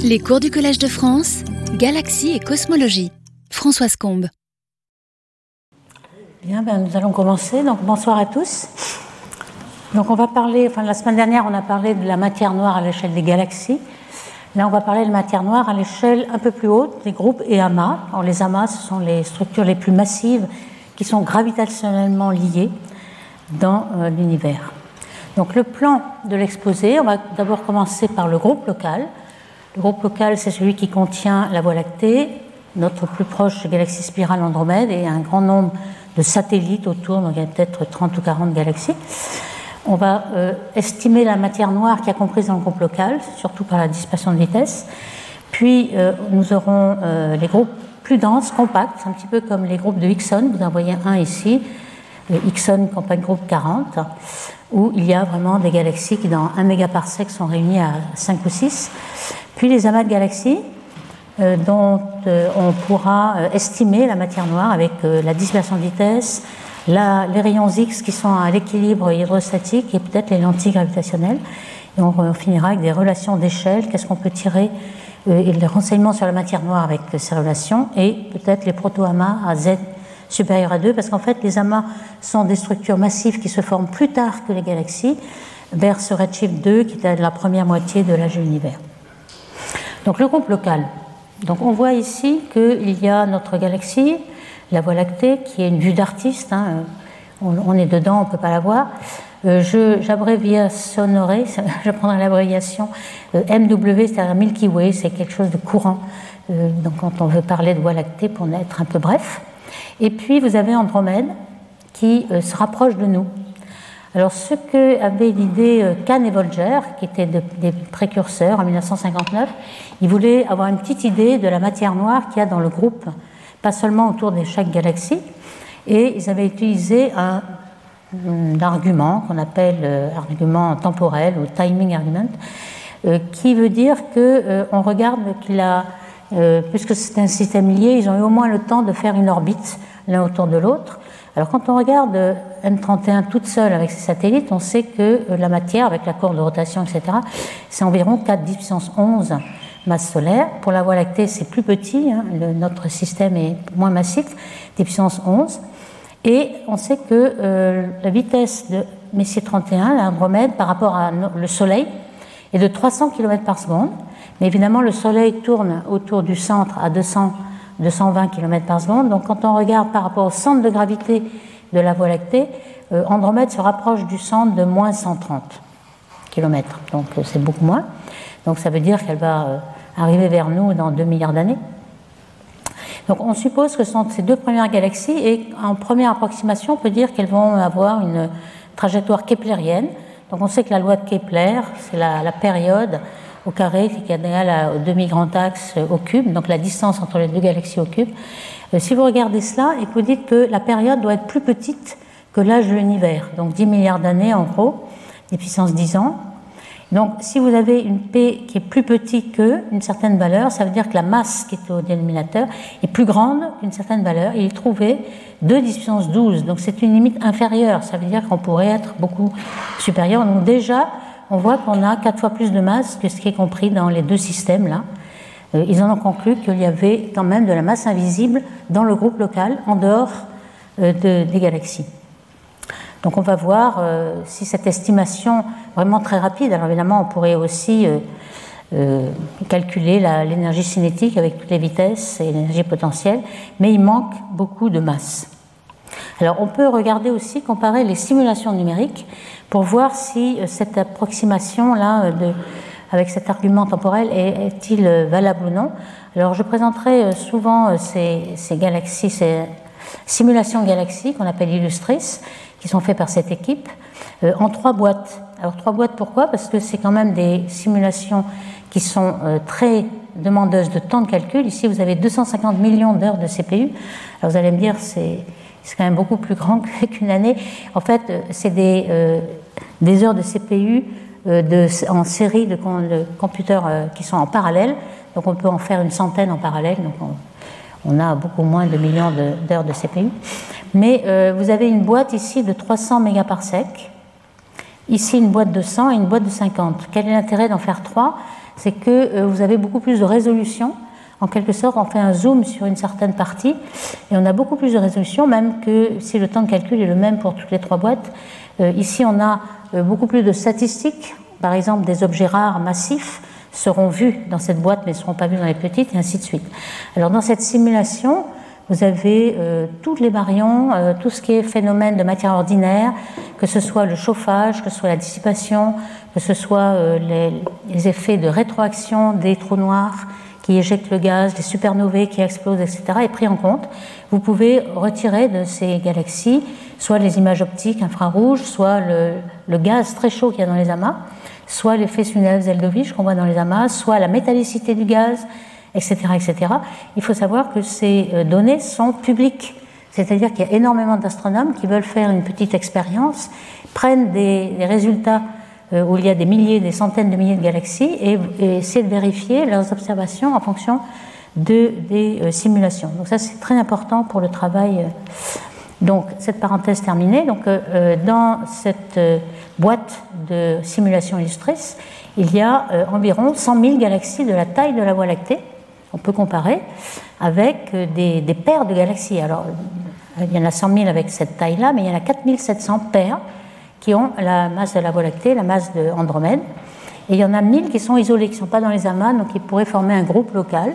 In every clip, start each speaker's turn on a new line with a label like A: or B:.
A: Les cours du Collège de France, Galaxie et Cosmologie. Françoise Combe.
B: Bien, nous allons commencer. Donc, bonsoir à tous. Donc, on va parler, la semaine dernière, on a parlé de la matière noire à l'échelle des galaxies. Là, on va parler de matière noire à l'échelle un peu plus haute, des groupes et amas. Alors, les amas, ce sont les structures les plus massives qui sont gravitationnellement liées dans l'univers. Donc, le plan de l'exposé, on va d'abord commencer par le groupe local. Le groupe local, c'est celui qui contient la Voie lactée, notre plus proche galaxie spirale Andromède, et un grand nombre de satellites autour, donc il y a peut-être 30 ou 40 galaxies. On va estimer la matière noire qui est comprise dans le groupe local, surtout par la dispersion de vitesse. Puis nous aurons les groupes plus denses, compacts, un petit peu comme les groupes de Hickson. Vous en voyez un ici, Hickson Compact Group 40, où il y a vraiment des galaxies qui, dans 1 mégaparsec, sont réunies à 5 ou 6. Puis les amas de galaxies, dont on pourra estimer la matière noire avec la dispersion de vitesse, les rayons X qui sont à l'équilibre hydrostatique et peut-être les lentilles gravitationnelles. Et on finira avec des relations d'échelle, qu'est-ce qu'on peut tirer, et les renseignements sur la matière noire avec ces relations, et peut-être les proto-amas à Z supérieur à 2, parce qu'en fait les amas sont des structures massives qui se forment plus tard que les galaxies, vers ce redshift 2 qui est à la première moitié de l'âge de l'univers. Donc le groupe local. Donc on voit ici qu'il y a notre galaxie, la Voie lactée, qui est une vue d'artiste. On est dedans, on ne peut pas la voir. J'abréviationnerai, je prendrai l'abréviation MW, c'est-à-dire Milky Way, c'est quelque chose de courant. Donc quand on veut parler de Voie lactée, pour être un peu bref. Et puis vous avez Andromède qui se rapproche de nous. Alors, ce que avait l'idée Kahn et Volger, qui étaient des précurseurs en 1959, ils voulaient avoir une petite idée de la matière noire qu'il y a dans le groupe, pas seulement autour de chaque galaxie, et ils avaient utilisé un argument qu'on appelle argument temporel ou timing argument, qui veut dire qu'on regarde qu'il a, puisque c'est un système lié, ils ont eu au moins le temps de faire une orbite l'un autour de l'autre. Alors quand on regarde M31 toute seule avec ses satellites, on sait que la matière, avec la courbe de rotation, etc., c'est environ 4 10 puissance 11 masse solaire. Pour la Voie lactée, c'est plus petit, notre système est moins massif, 10 puissance 11. Et on sait que la vitesse de Messier 31, l'Andromède, par rapport à le Soleil, est de 300 km par seconde. Mais évidemment, le Soleil tourne autour du centre à 220 km par seconde. Donc quand on regarde par rapport au centre de gravité de la Voie lactée, Andromède se rapproche du centre de moins 130 km. Donc c'est beaucoup moins. Donc ça veut dire qu'elle va arriver vers nous dans 2 milliards d'années. Donc on suppose que ce sont ces deux premières galaxies, et en première approximation, on peut dire qu'elles vont avoir une trajectoire keplérienne. Donc on sait que la loi de Kepler, c'est la période au carré qui est égale au demi-grand axe au cube, donc la distance entre les deux galaxies au cube. Si vous regardez cela et que vous dites que la période doit être plus petite que l'âge de l'univers, donc 10 milliards d'années en gros, 10 puissance 10 ans. Donc si vous avez une P qui est plus petite qu'une certaine valeur, ça veut dire que la masse qui est au dénominateur est plus grande qu'une certaine valeur, et il est trouvé 2 10 puissance 12, donc c'est une limite inférieure, ça veut dire qu'on pourrait être beaucoup supérieur. Donc déjà, on voit qu'on a 4 fois plus de masse que ce qui est compris dans les deux systèmes-là. Ils en ont conclu qu'il y avait quand même de la masse invisible dans le groupe local, en dehors des galaxies. Donc on va voir si cette estimation vraiment très rapide, alors évidemment on pourrait aussi calculer l'énergie cinétique avec toutes les vitesses et l'énergie potentielle, mais il manque beaucoup de masse. Alors on peut regarder aussi, comparer les simulations numériques pour voir si cette approximation-là avec cet argument temporel est-il valable ou non. Alors je présenterai souvent ces galaxies, ces simulations de galaxies qu'on appelle Illustris, qui sont faites par cette équipe, en 3 boîtes. Alors 3 boîtes, pourquoi ? Parce que c'est quand même des simulations qui sont très demandeuses de temps de calcul. Ici vous avez 250 millions d'heures de CPU. Alors vous allez me dire, c'est quand même beaucoup plus grand qu'une année. En fait, c'est des heures de CPU en série de computers qui sont en parallèle. Donc on peut en faire une centaine en parallèle. Donc on a beaucoup moins de millions d'heures de CPU. Mais vous avez une boîte ici de 300 mégaparsec, ici une boîte de 100 et une boîte de 50. Quel est l'intérêt d'en faire 3 ? c'est que vous avez beaucoup plus de résolution. En quelque sorte, on fait un zoom sur une certaine partie et on a beaucoup plus de résolution, même que si le temps de calcul est le même pour toutes les 3 boîtes. Ici, on a beaucoup plus de statistiques. Par exemple, des objets rares massifs seront vus dans cette boîte, mais ne seront pas vus dans les petites, et ainsi de suite. Alors, dans cette simulation, vous avez tous les baryons, tout ce qui est phénomène de matière ordinaire, que ce soit le chauffage, que ce soit la dissipation, que ce soit les effets de rétroaction des trous noirs qui éjectent le gaz, des supernovae qui explosent, etc., est pris en compte. Vous pouvez retirer de ces galaxies soit les images optiques infrarouges, soit le gaz très chaud qu'il y a dans les amas, soit l'effet Sunyaev-Zeldovich qu'on voit dans les amas, soit la métallicité du gaz, etc., etc. Il faut savoir que ces données sont publiques, c'est-à-dire qu'il y a énormément d'astronomes qui veulent faire une petite expérience, prennent des résultats où il y a des milliers, des centaines de milliers de galaxies et essayer de vérifier leurs observations en fonction des simulations. Donc ça, c'est très important pour le travail. Donc, cette parenthèse terminée. Donc, dans cette boîte de simulation illustrice, il y a environ 100 000 galaxies de la taille de la Voie lactée. On peut comparer avec des paires de galaxies. Alors, il y en a 100 000 avec cette taille-là, mais il y en a 4 700 paires qui ont la masse de la Voie lactée, la masse d'Andromède. Et il y en a 1000 qui sont isolés, qui ne sont pas dans les amas, donc ils pourraient former un groupe local,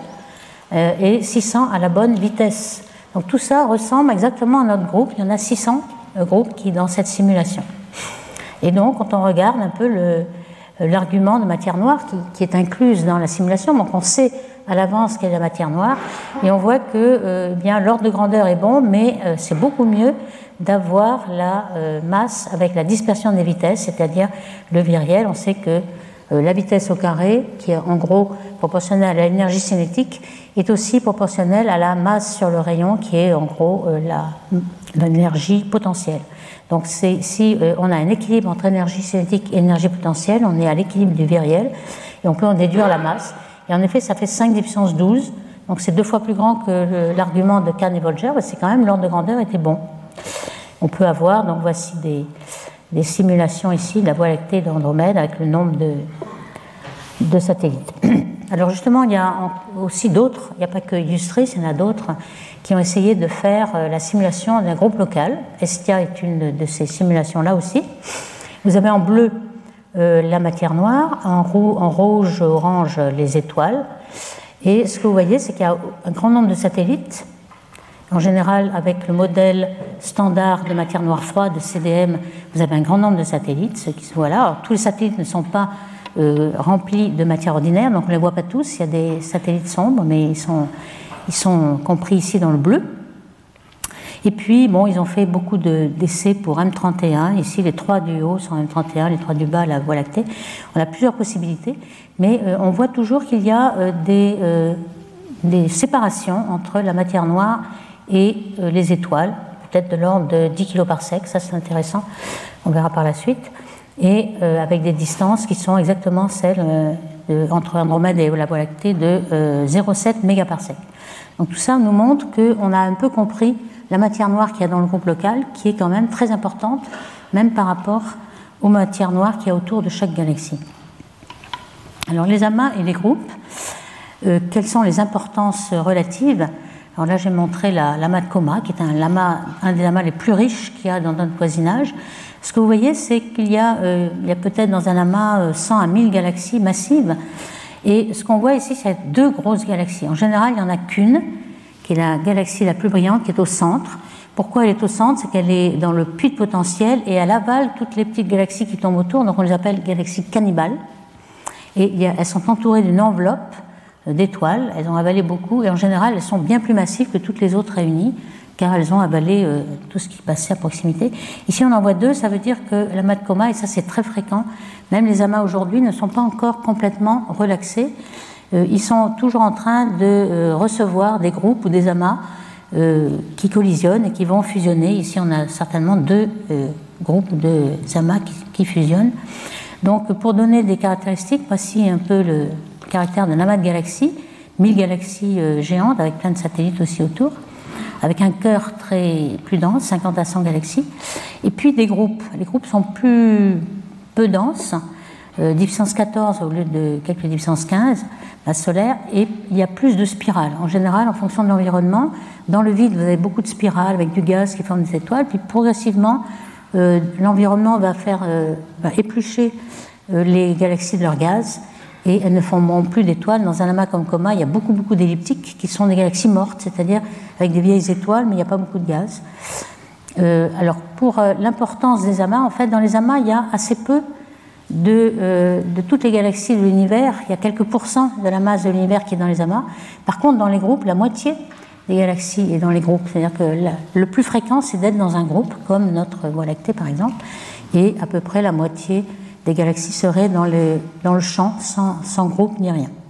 B: et 600 à la bonne vitesse. Donc tout ça ressemble exactement à notre groupe. Il y en a 600 groupes qui dans cette simulation. Et donc, quand on regarde un peu l'argument de matière noire qui est incluse dans la simulation, donc on sait à l'avance quelle est la matière noire, et on voit que bien l'ordre de grandeur est bon, mais c'est beaucoup mieux d'avoir la masse avec la dispersion des vitesses, c'est-à-dire le viriel. On sait que la vitesse au carré, qui est en gros proportionnelle à l'énergie cinétique, est aussi proportionnelle à la masse sur le rayon, qui est en gros l'énergie potentielle. Donc si on a un équilibre entre énergie cinétique et énergie potentielle, on est à l'équilibre du viriel, et on peut en déduire la masse. Et en effet, ça fait 5 10 puissance 12, donc c'est 2 fois plus grand que l'argument de Kahn et Volger, mais c'est quand même l'ordre de grandeur était bon. On peut avoir, donc voici des simulations ici de la Voie lactée d'Andromède avec le nombre de satellites. Alors justement, il y a aussi d'autres, il n'y a pas que Illustris, il y en a d'autres qui ont essayé de faire la simulation d'un groupe local. Hestia est une de ces simulations-là aussi. Vous avez en bleu la matière noire, en rouge, orange les étoiles. Et ce que vous voyez, c'est qu'il y a un grand nombre de satellites. En général, avec le modèle standard de matière noire froide de CDM, vous avez un grand nombre de satellites, ceux qui se voient là. Alors, tous les satellites ne sont pas remplis de matière ordinaire, donc on ne les voit pas tous. Il y a des satellites sombres, mais ils sont compris ici dans le bleu. Et puis, bon, ils ont fait beaucoup d'essais pour M31. Ici, les 3 du haut sont M31, les 3 du bas, la Voie lactée. On a plusieurs possibilités, mais on voit toujours qu'il y a des séparations entre la matière noire et les étoiles, peut-être de l'ordre de 10 kg par sec, ça c'est intéressant, on verra par la suite, et avec des distances qui sont exactement celles entre Andromède et la Voie lactée de 0,7 mégaparsec. Donc tout ça nous montre qu'on a un peu compris la matière noire qu'il y a dans le groupe local, qui est quand même très importante, même par rapport aux matières noires qu'il y a autour de chaque galaxie. Alors les amas et les groupes, quelles sont les importances relatives? Alors là, j'ai montré l'amas de Coma, qui est un des amas les plus riches qu'il y a dans notre voisinage. Ce que vous voyez, c'est qu'il y a peut-être dans un amas 100 à 1000 galaxies massives. Et ce qu'on voit ici, c'est 2 grosses galaxies. En général, il n'y en a qu'une, qui est la galaxie la plus brillante, qui est au centre. Pourquoi elle est au centre? C'est qu'elle est dans le puits de potentiel et elle avale toutes les petites galaxies qui tombent autour. Donc on les appelle galaxies cannibales. Et elles sont entourées d'une enveloppe d'étoiles, elles ont avalé beaucoup, et en général, elles sont bien plus massives que toutes les autres réunies, car elles ont avalé tout ce qui passait à proximité. Ici, on en voit 2, ça veut dire que l'amas de Coma, et ça c'est très fréquent, même les amas aujourd'hui ne sont pas encore complètement relaxés, ils sont toujours en train de recevoir des groupes ou des amas qui collisionnent et qui vont fusionner. Ici, on a certainement 2 groupes de amas qui fusionnent. Donc, pour donner des caractéristiques, voici un peu le caractère d'un amas de galaxies, 1000 galaxies géantes avec plein de satellites aussi autour, avec un cœur plus dense, 50 à 100 galaxies, et puis des groupes. Les groupes sont peu denses, de puissance 14 au lieu de quelques de puissance 15, la solaire, et il y a plus de spirales. En général, en fonction de l'environnement, dans le vide, vous avez beaucoup de spirales avec du gaz qui forme des étoiles, puis progressivement, l'environnement va éplucher les galaxies de leur gaz, et elles ne formeront plus d'étoiles. Dans un amas comme Coma, il y a beaucoup d'elliptiques qui sont des galaxies mortes, c'est-à-dire avec des vieilles étoiles, mais il n'y a pas beaucoup de gaz. Alors, pour l'importance des amas, en fait, dans les amas, il y a assez peu de toutes les galaxies de l'univers. Il y a quelques pourcents de la masse de l'univers qui est dans les amas. Par contre, dans les groupes, la moitié des galaxies est dans les groupes. C'est-à-dire que le plus fréquent, c'est d'être dans un groupe, comme notre Voie lactée, par exemple, et à peu près la moitié des galaxies seraient dans le champ, sans groupe ni rien.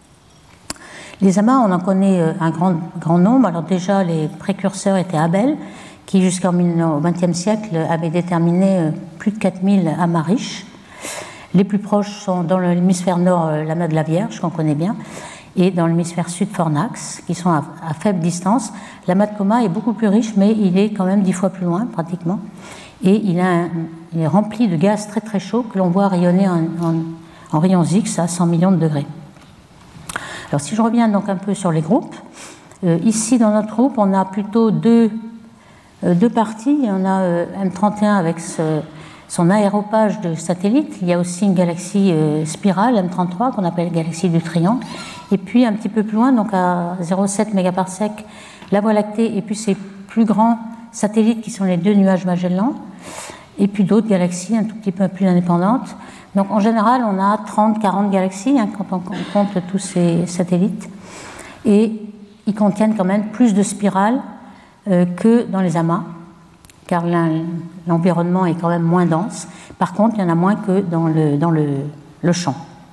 B: Les amas, on en connaît un grand nombre. Alors déjà, les précurseurs étaient Abel, qui jusqu'au XXe siècle avait déterminé plus de 4000 amas riches. Les plus proches sont dans l'hémisphère nord, l'amas de la Vierge, qu'on connaît bien, et dans l'hémisphère sud, Fornax, qui sont à faible distance. L'amas de Coma est beaucoup plus riche, mais il est quand même 10 fois plus loin, pratiquement. Et il est rempli de gaz très très chaud que l'on voit rayonner en rayons X à 100 millions de degrés. Alors si je reviens donc un peu sur les groupes, ici dans notre groupe, on a plutôt deux parties. On a M31 avec son aéropage de satellites. Il y a aussi une galaxie spirale, M33, qu'on appelle galaxie du triangle. Et puis un petit peu plus loin, donc à 0,7 mégaparsec, la Voie lactée, et puis ses plus grands satellites qui sont les 2 nuages Magellan, et puis d'autres galaxies un tout petit peu plus indépendantes. Donc en général, on a 30-40 galaxies quand on compte tous ces satellites. Et ils contiennent quand même plus de spirales que dans les amas, car l'environnement est quand même moins dense. Par contre, il y en a moins que dans le champ.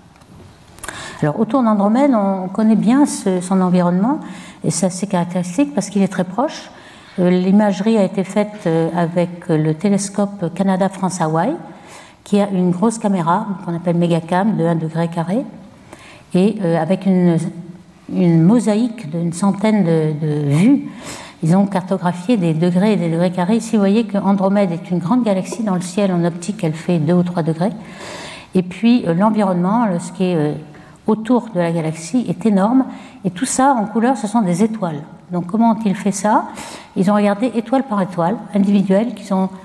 B: Alors, autour d'Andromède, on connaît bien son environnement, et c'est assez caractéristique parce qu'il est très proche. L'imagerie a été faite avec le télescope Canada-France-Hawaï, qui a une grosse caméra qu'on appelle Megacam de 1 degré carré, et avec une mosaïque d'une centaine de vues. Ils ont cartographié des degrés et des degrés carrés. Ici, vous voyez qu'Andromède est une grande galaxie. Dans le ciel, en optique, elle fait 2 ou 3 degrés. Et puis, l'environnement, ce qui est autour de la galaxie, est énorme. Et tout ça, en couleur, ce sont des étoiles. Donc, comment ont-ils fait ça? Ils ont regardé étoile par étoile, individuelle, qu'ils ont,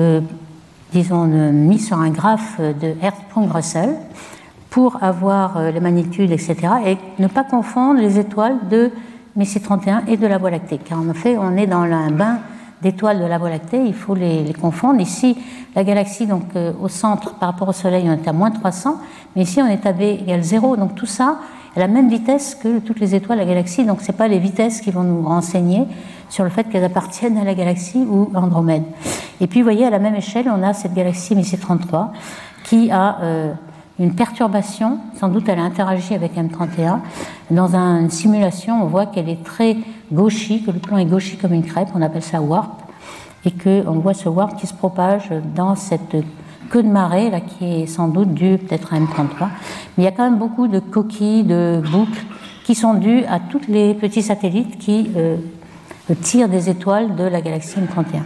B: mis sur un graphe de Hertzsprung-Russell pour avoir les magnitudes, etc. Et ne pas confondre les étoiles de Messier 31 et de la Voie lactée, car en fait, on est dans un bain d'étoiles de la Voie lactée, il faut les confondre. Ici, la galaxie, donc au centre, par rapport au Soleil, on est à moins 300, mais ici, on est à V égale 0, donc tout ça à la même vitesse que toutes les étoiles de la galaxie, donc ce n'est pas les vitesses qui vont nous renseigner sur le fait qu'elles appartiennent à la galaxie ou à Andromède. Et puis, vous voyez, à la même échelle, on a cette galaxie Messier 33 qui a une perturbation, sans doute elle a interagi avec M31. Dans une simulation, on voit qu'elle est très gauchie, que le plan est gauchi comme une crêpe, on appelle ça warp, et qu'on voit ce warp qui se propage dans cette queue de marée, là, qui est sans doute due peut-être à M33. Mais il y a quand même beaucoup de coquilles, de boucles, qui sont dues à tous les petits satellites qui tirent des étoiles de la galaxie M31.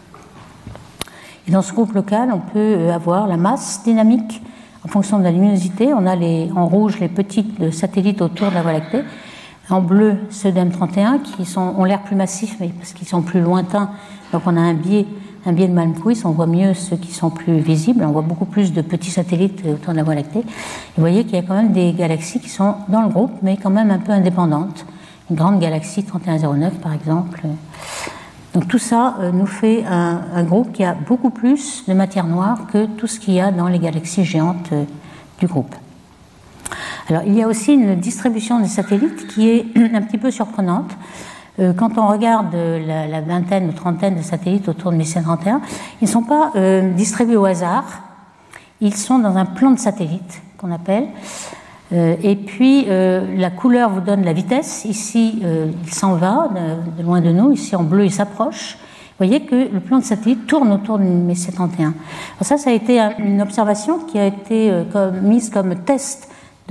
B: Et dans ce groupe local, on peut avoir la masse dynamique en fonction de la luminosité. On a en rouge les petits satellites autour de la Voie lactée, en bleu ceux d'M31 qui ont l'air plus massifs, mais parce qu'ils sont plus lointains. Donc on a un biais de Malmquist, on voit mieux ceux qui sont plus visibles, on voit beaucoup plus de petits satellites autour de la Voie lactée. Et vous voyez qu'il y a quand même des galaxies qui sont dans le groupe, mais quand même un peu indépendantes. Une grande galaxie 3109 par exemple. Donc tout ça nous fait un groupe qui a beaucoup plus de matière noire que tout ce qu'il y a dans les galaxies géantes du groupe. Alors il y a aussi une distribution des satellites qui est un petit peu surprenante. Quand on regarde la vingtaine ou trentaine de satellites autour de Messier 31, ils ne sont pas distribués au hasard, ils sont dans un plan de satellites qu'on appelle. Et puis la couleur vous donne la vitesse. Ici, il s'en va de loin de nous. Ici, en bleu, il s'approche. Vous voyez que le plan de satellite tourne autour de Messier 31. Alors ça a été une observation qui a été mise comme test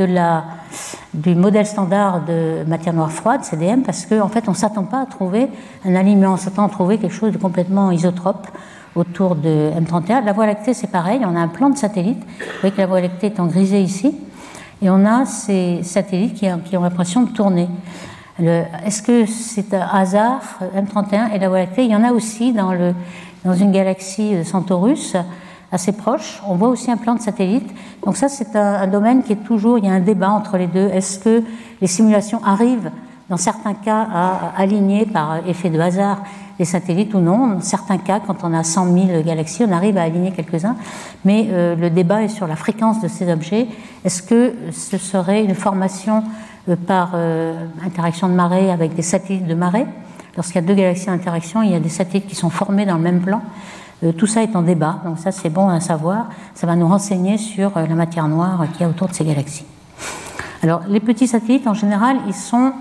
B: du modèle standard de matière noire froide, CDM, parce qu'en fait, on ne s'attend pas à trouver un alignement. On s'attend à trouver quelque chose de complètement isotrope autour de M31. La Voie lactée, c'est pareil, on a un plan de satellites. Vous voyez que la Voie lactée est en grisé ici. Et on a ces satellites qui ont l'impression de tourner. Est-ce que c'est un hasard, M31 et la Voie lactée? Il y en a aussi dans une galaxie Centaurus, assez proche. On voit aussi un plan de satellite. Donc ça, c'est un domaine qui est toujours, il y a un débat entre les deux. Est-ce que les simulations arrivent, dans certains cas, à aligner par effet de hasard les satellites ou non? Dans certains cas, quand on a 100 000 galaxies, on arrive à aligner quelques-uns. Mais le débat est sur la fréquence de ces objets. Est-ce que ce serait une formation par interaction de marée avec des satellites de marée? Lorsqu'il y a deux galaxies en interaction, il y a des satellites qui sont formés dans le même plan. Tout ça est en débat, donc ça c'est bon à savoir. Ça va nous renseigner sur la matière noire qu'il y a autour de ces galaxies. Alors les petits satellites en général, ils sont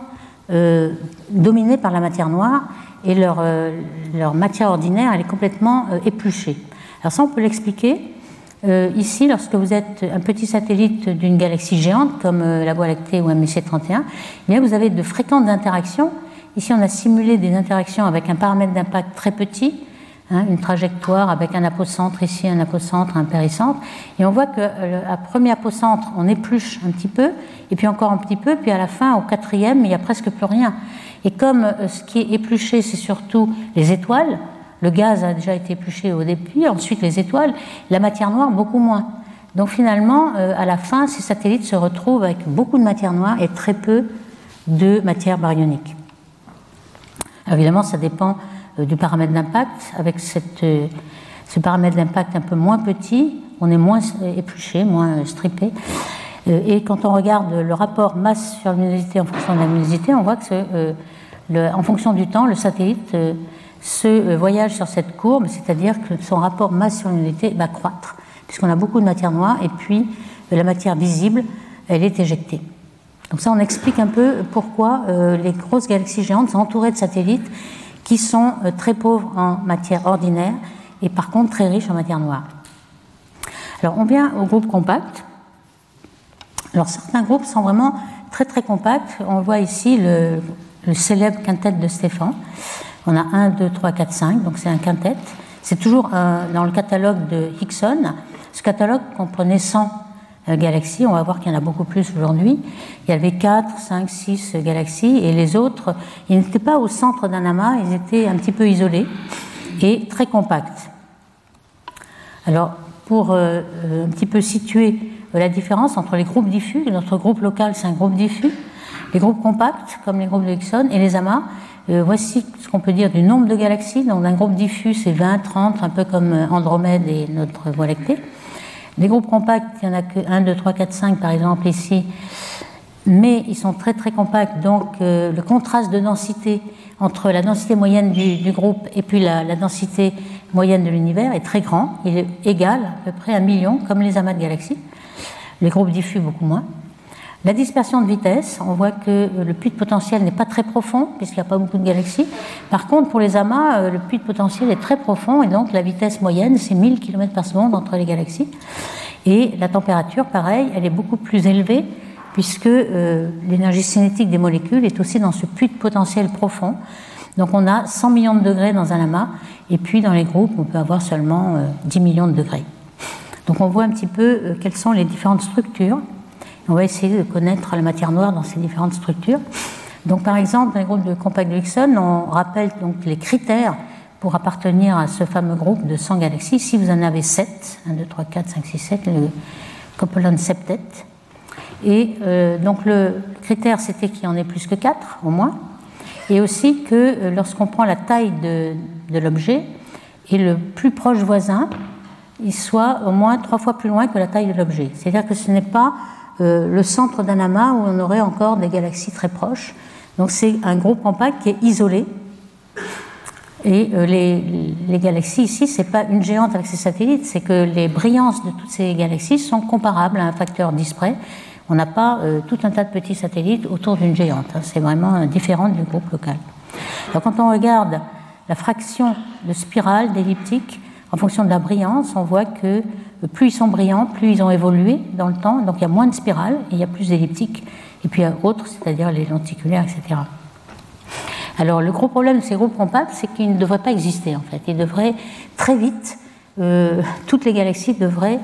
B: dominés par la matière noire et leur matière ordinaire elle est complètement épluchée. Alors ça on peut l'expliquer. Ici, lorsque vous êtes un petit satellite d'une galaxie géante comme la Voie lactée ou MSC31, eh bien vous avez de fréquentes interactions. Ici on a simulé des interactions avec un paramètre d'impact très petit, une trajectoire avec un apocentre ici, un apocentre, un péricentre. Et on voit qu'à premier apocentre, on épluche un petit peu, et puis encore un petit peu, puis à la fin, au quatrième, il n'y a presque plus rien. Et comme ce qui est épluché, c'est surtout les étoiles, le gaz a déjà été épluché au début, ensuite les étoiles, la matière noire, beaucoup moins. Donc finalement, à la fin, ces satellites se retrouvent avec beaucoup de matière noire et très peu de matière baryonique. Alors évidemment, ça dépend du paramètre d'impact. Avec ce paramètre d'impact un peu moins petit, on est moins épluché, moins strippé. Et quand on regarde le rapport masse sur luminosité en fonction de la luminosité, on voit que en fonction du temps, le satellite se voyage sur cette courbe, c'est-à-dire que son rapport masse sur luminosité va croître, puisqu'on a beaucoup de matière noire, et puis la matière visible, elle est éjectée. Donc ça, on explique un peu pourquoi les grosses galaxies géantes sont entourées de satellites qui sont très pauvres en matière ordinaire et par contre très riches en matière noire. Alors on vient au groupe compact. Alors certains groupes sont vraiment très très compacts. On voit ici le célèbre quintet de Stéphan. On a 1, 2, 3, 4, 5, donc c'est un quintet. C'est toujours dans le catalogue de Hickson. Ce catalogue comprenait 100 galaxies, on va voir qu'il y en a beaucoup plus aujourd'hui. Il y avait 4, 5, 6 galaxies et les autres, ils n'étaient pas au centre d'un amas, ils étaient un petit peu isolés et très compacts. Alors, pour un petit peu situer la différence entre les groupes diffus, notre groupe local c'est un groupe diffus, les groupes compacts comme les groupes de Hickson et les amas, voici ce qu'on peut dire du nombre de galaxies. Donc un groupe diffus c'est 20, 30, un peu comme Andromède et notre Voie lactée. Les groupes compacts, il n'y en a que 1, 2, 3, 4, 5 par exemple ici, mais ils sont très très compacts, donc le contraste de densité entre la densité moyenne du groupe et puis la densité moyenne de l'univers est très grand, il est égal à peu près à 1 million, comme les amas de galaxies, les groupes diffus beaucoup moins. La dispersion de vitesse, on voit que le puits de potentiel n'est pas très profond, puisqu'il n'y a pas beaucoup de galaxies. Par contre, pour les amas, le puits de potentiel est très profond, et donc la vitesse moyenne, c'est 1000 km/s entre les galaxies. Et la température, pareil, elle est beaucoup plus élevée, puisque l'énergie cinétique des molécules est aussi dans ce puits de potentiel profond. Donc on a 100 millions de degrés dans un amas, et puis dans les groupes, on peut avoir seulement 10 millions de degrés. Donc on voit un petit peu quelles sont les différentes structures. On va essayer de connaître la matière noire dans ces différentes structures. Donc, par exemple, dans les groupes de compact de Hickson, on rappelle donc les critères pour appartenir à ce fameux groupe de 100 galaxies. Ici, vous en avez 7, 1, 2, 3, 4, 5, 6, 7, le Copeland septet. Et donc, le critère, c'était qu'il y en ait plus que 4, au moins. Et aussi que lorsqu'on prend la taille de l'objet, et le plus proche voisin, il soit au moins 3 fois plus loin que la taille de l'objet. C'est-à-dire que ce n'est pas le centre d'un amas où on aurait encore des galaxies très proches. Donc c'est un groupe compact qui est isolé. Et les galaxies ici, c'est pas une géante avec ses satellites, c'est que les brillances de toutes ces galaxies sont comparables à un facteur 10 près. On n'a pas tout un tas de petits satellites autour d'une géante. C'est vraiment différent du groupe local. Alors quand on regarde la fraction de spirales, d'elliptiques, en fonction de la brillance, on voit que plus ils sont brillants, plus ils ont évolué dans le temps. Donc il y a moins de spirales et il y a plus d'elliptiques. Et puis il y a autres, c'est-à-dire les lenticulaires, etc. Alors le gros problème de ces groupes compacts, c'est qu'ils ne devraient pas exister en fait. Ils devraient très vite, toutes les galaxies devraient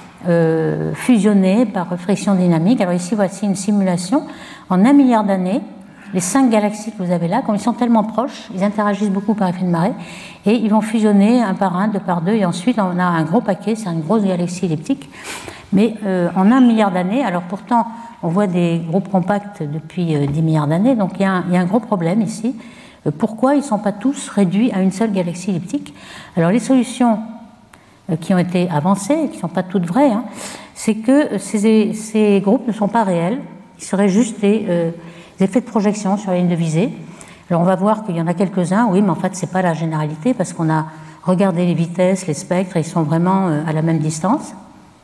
B: fusionner par friction dynamique. Alors ici, voici une simulation. En 1 milliard d'années, les 5 galaxies que vous avez là, comme ils sont tellement proches, ils interagissent beaucoup par effet de marée, et ils vont fusionner un par un, deux par deux, et ensuite on a un gros paquet, c'est une grosse galaxie elliptique. Mais en 1 milliard d'années, alors pourtant on voit des groupes compacts depuis 10 milliards d'années, donc il y a un gros problème ici. Pourquoi ils ne sont pas tous réduits à une seule galaxie elliptique? Alors les solutions qui ont été avancées, qui ne sont pas toutes vraies, hein, c'est que ces groupes ne sont pas réels, ils seraient juste des effets de projection sur la ligne de visée. Alors on va voir qu'il y en a quelques-uns, oui, mais en fait ce n'est pas la généralité, parce qu'on a regardé les vitesses, les spectres, et ils sont vraiment à la même distance.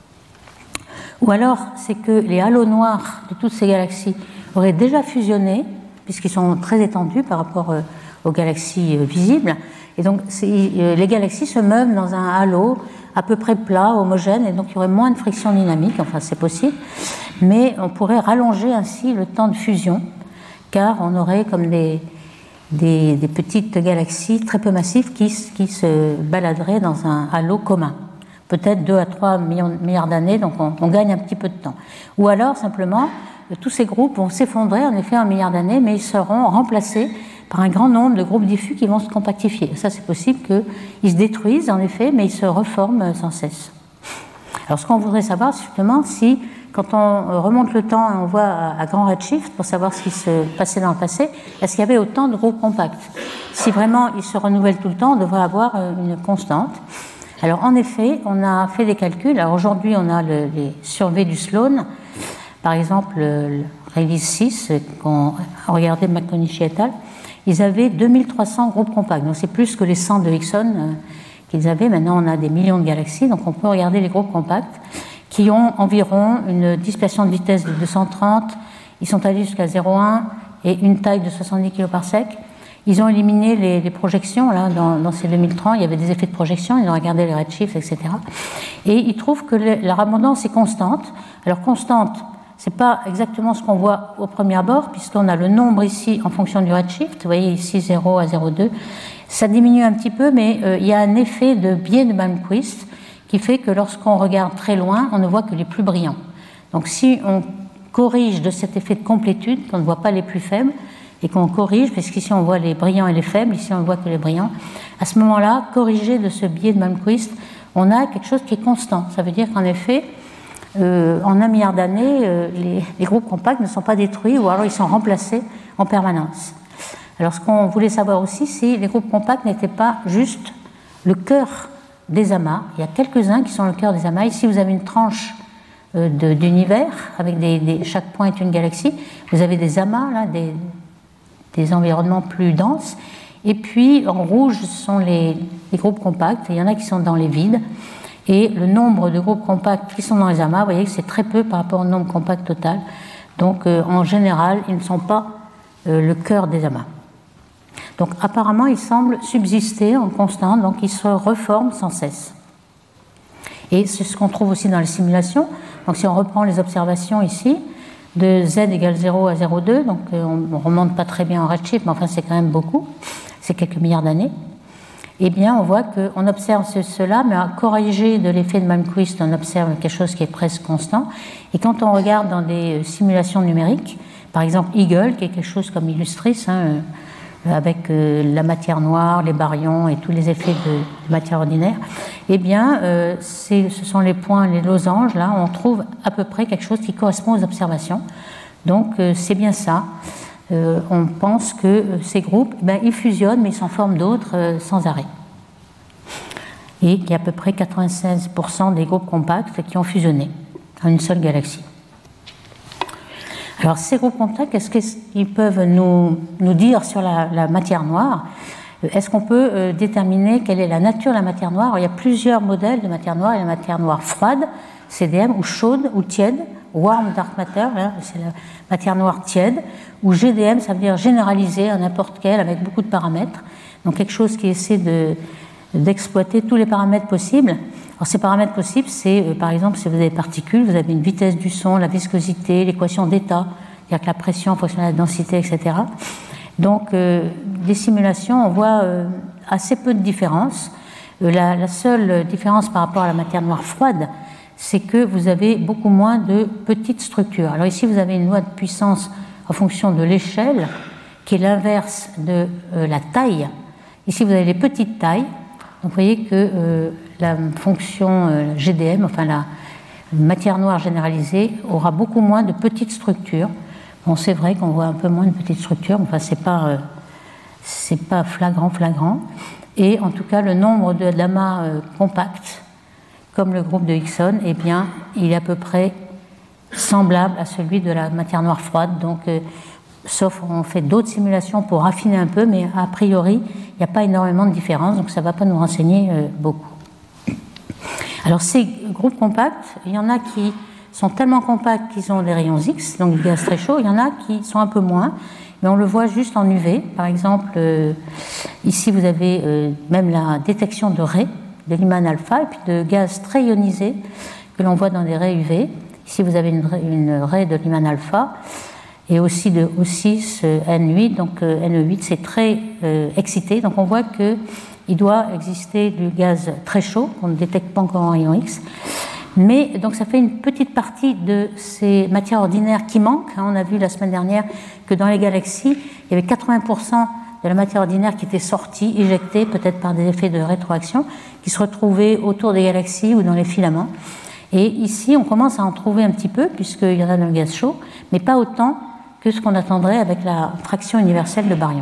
B: Ou alors c'est que les halos noirs de toutes ces galaxies auraient déjà fusionné, puisqu'ils sont très étendus par rapport aux galaxies visibles, et donc les galaxies se meuvent dans un halo à peu près plat, homogène, et donc il y aurait moins de friction dynamique, enfin c'est possible, mais on pourrait rallonger ainsi le temps de fusion, car on aurait comme des petites galaxies très peu massives qui se baladeraient dans un halo commun. Peut-être 2 à 3 milliards d'années, donc on gagne un petit peu de temps. Ou alors, simplement, tous ces groupes vont s'effondrer, en effet, en milliards d'années, mais ils seront remplacés par un grand nombre de groupes diffus qui vont se compactifier. Ça, c'est possible qu'ils se détruisent, en effet, mais ils se reforment sans cesse. Alors, ce qu'on voudrait savoir, c'est justement si, quand on remonte le temps et on voit à grand redshift, pour savoir ce qui se passait dans le passé, est-ce qu'il y avait autant de groupes compacts? Si vraiment ils se renouvellent tout le temps, on devrait avoir une constante. Alors, en effet, on a fait des calculs. Alors, aujourd'hui, on a les surveys du Sloan. Par exemple, le Rayleigh 6, qu'on a regardé McConish et al., ils avaient 2300 groupes compacts. Donc, c'est plus que les 100 de Hickson qu'ils avaient. Maintenant, on a des millions de galaxies. Donc, on peut regarder les groupes compacts qui ont environ une dispersion de vitesse de 230. Ils sont allés jusqu'à 0,1 et une taille de 70 kg par sec. Ils ont éliminé les projections, là, dans ces 2030, il y avait des effets de projection, ils ont regardé les redshifts, etc. Et ils trouvent que la abondance est constante. Alors, constante, ce n'est pas exactement ce qu'on voit au premier abord, puisqu'on a le nombre ici en fonction du redshift, vous voyez ici 0 à 0,2. Ça diminue un petit peu, mais il y a un effet de biais de Malmquist qui fait que lorsqu'on regarde très loin, on ne voit que les plus brillants. Donc, si on corrige de cet effet de complétude, qu'on ne voit pas les plus faibles, et qu'on corrige, puisqu'ici on voit les brillants et les faibles, ici on ne voit que les brillants, à ce moment-là, corrigé de ce biais de Malmquist, on a quelque chose qui est constant. Ça veut dire qu'en effet, en 1 milliard d'années, les groupes compacts ne sont pas détruits, ou alors ils sont remplacés en permanence. Alors ce qu'on voulait savoir aussi, c'est si les groupes compacts n'étaient pas juste le cœur des amas. Il y a quelques-uns qui sont le cœur des amas. Ici vous avez une tranche d'univers, avec chaque point est une galaxie. Vous avez des amas, là, des environnements plus denses, et puis en rouge ce sont les groupes compacts, il y en a qui sont dans les vides, et le nombre de groupes compacts qui sont dans les amas, vous voyez que c'est très peu par rapport au nombre compact total, donc en général ils ne sont pas le cœur des amas. Donc apparemment ils semblent subsister en constante, donc ils se reforment sans cesse. Et c'est ce qu'on trouve aussi dans les simulations. Donc si on reprend les observations ici, de z égale 0 à 0,2, donc on ne remonte pas très bien en redshift, mais enfin c'est quand même beaucoup, c'est quelques milliards d'années, eh bien on voit qu'on observe cela, mais à corriger de l'effet de Malmquist, on observe quelque chose qui est presque constant. Et quand on regarde dans des simulations numériques, par exemple Eagle, qui est quelque chose comme Illustris, avec la matière noire, les baryons et tous les effets de matière ordinaire, eh bien, ce sont les points, les losanges, là, on trouve à peu près quelque chose qui correspond aux observations. Donc, c'est bien ça. On pense que ces groupes, ils fusionnent, mais ils s'en forment d'autres sans arrêt. Et qu'il y a à peu près 96% des groupes compacts qui ont fusionné en une seule galaxie. Alors, ces groupes compacts, qu'est-ce qu'ils peuvent nous dire sur la matière noire? Est-ce qu'on peut déterminer quelle est la nature de la matière noire? Alors, il y a plusieurs modèles de matière noire. Il y a la matière noire froide, CDM, ou chaude, ou tiède, warm dark matter, c'est la matière noire tiède, ou GDM, ça veut dire généralisée à n'importe quelle, avec beaucoup de paramètres. Donc, quelque chose qui essaie d'exploiter tous les paramètres possibles. Alors, ces paramètres possibles, c'est, par exemple, si vous avez des particules, vous avez une vitesse du son, la viscosité, l'équation d'état, c'est-à-dire que la pression en fonction de la densité, etc. Donc, des simulations, on voit assez peu de différence. La seule différence par rapport à la matière noire froide, c'est que vous avez beaucoup moins de petites structures. Alors ici, vous avez une loi de puissance en fonction de l'échelle, qui est l'inverse de la taille. Ici, vous avez les petites tailles. Donc, vous voyez que la fonction GDM, enfin la matière noire généralisée, aura beaucoup moins de petites structures. Bon, c'est vrai qu'on voit un peu moins de petites structures, enfin, c'est pas flagrant. Et en tout cas, le nombre d'amas compacts, comme le groupe de Hickson, eh bien, il est à peu près semblable à celui de la matière noire froide. Donc, sauf on fait d'autres simulations pour raffiner un peu, mais a priori, il n'y a pas énormément de différence, donc ça ne va pas nous renseigner beaucoup. Alors, ces groupes compacts, il y en a qui sont tellement compacts qu'ils ont des rayons X, donc du gaz très chaud. Il y en a qui sont un peu moins, mais on le voit juste en UV. Par exemple, ici, vous avez même la détection de raies, de Lyman alpha, et puis de gaz très ionisés que l'on voit dans des raies UV. Ici, vous avez une raie de Lyman alpha, et aussi de O6, N8, donc NE8, c'est très excité. Donc on voit qu'il doit exister du gaz très chaud, qu'on ne détecte pas encore en rayon X. Mais donc ça fait une petite partie de ces matières ordinaires qui manquent. On a vu la semaine dernière que dans les galaxies, il y avait 80% de la matière ordinaire qui était sortie, éjectée, peut-être par des effets de rétroaction, qui se retrouvaient autour des galaxies ou dans les filaments. Et ici, on commence à en trouver un petit peu, puisqu'il y en a dans le gaz chaud, mais pas autant que ce qu'on attendrait avec la fraction universelle de baryon.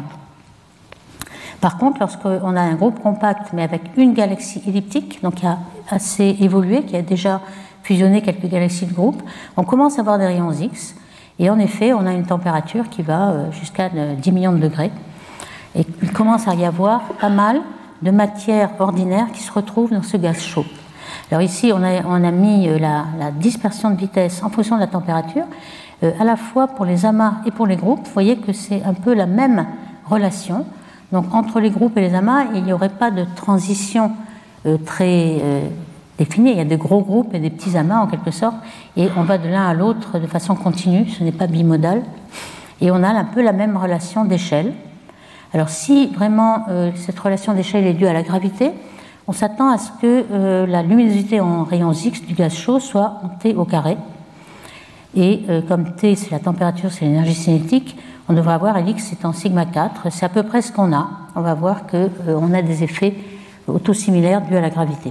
B: Par contre, lorsqu'on a un groupe compact, mais avec une galaxie elliptique, donc qui a assez évolué, qui a déjà fusionné quelques galaxies de groupe, on commence à avoir des rayons X, et en effet, on a une température qui va jusqu'à 10 millions de degrés, et il commence à y avoir pas mal de matière ordinaire qui se retrouve dans ce gaz chaud. Alors ici, on a mis la dispersion de vitesse en fonction de la température, à la fois pour les amas et pour les groupes. Vous voyez que c'est un peu la même relation. Donc entre les groupes et les amas, il n'y aurait pas de transition très définie. Il y a des gros groupes et des petits amas en quelque sorte, et on va de l'un à l'autre de façon continue, ce n'est pas bimodal. Et on a un peu la même relation d'échelle. Alors si vraiment cette relation d'échelle est due à la gravité, on s'attend à ce que la luminosité en rayons X du gaz chaud soit en T au carré. Et comme T, c'est la température, c'est l'énergie cinétique, on devrait avoir Lx étant sigma 4. C'est à peu près ce qu'on a. On va voir qu'on a des effets autosimilaires dus à la gravité.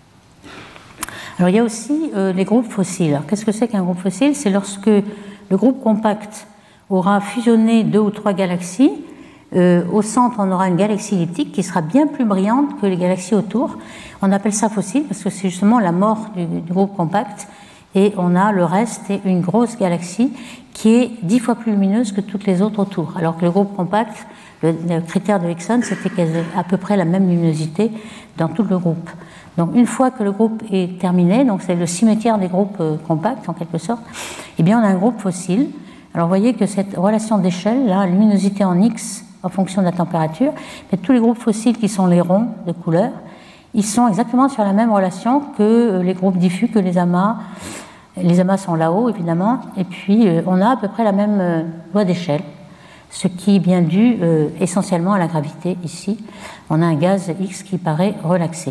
B: Alors il y a aussi les groupes fossiles. Alors, qu'est-ce que c'est qu'un groupe fossile? C'est lorsque le groupe compact aura fusionné 2 ou 3 galaxies. Au centre, on aura une galaxie elliptique qui sera bien plus brillante que les galaxies autour. On appelle ça fossile parce que c'est justement la mort du groupe compact. Et on a le reste et une grosse galaxie qui est 10 fois plus lumineuse que toutes les autres autour. Alors que le groupe compact, le critère de Hickson, c'était qu'elle avait à peu près la même luminosité dans tout le groupe. Donc une fois que le groupe est terminé, donc c'est le cimetière des groupes compacts en quelque sorte, eh bien on a un groupe fossile. Alors vous voyez que cette relation d'échelle, là, luminosité en X en fonction de la température, mais tous les groupes fossiles qui sont les ronds de couleur, ils sont exactement sur la même relation que les groupes diffus, que les amas. Les amas sont là-haut, évidemment, et puis on a à peu près la même loi d'échelle, ce qui est bien dû essentiellement à la gravité ici. On a un gaz X qui paraît relaxé.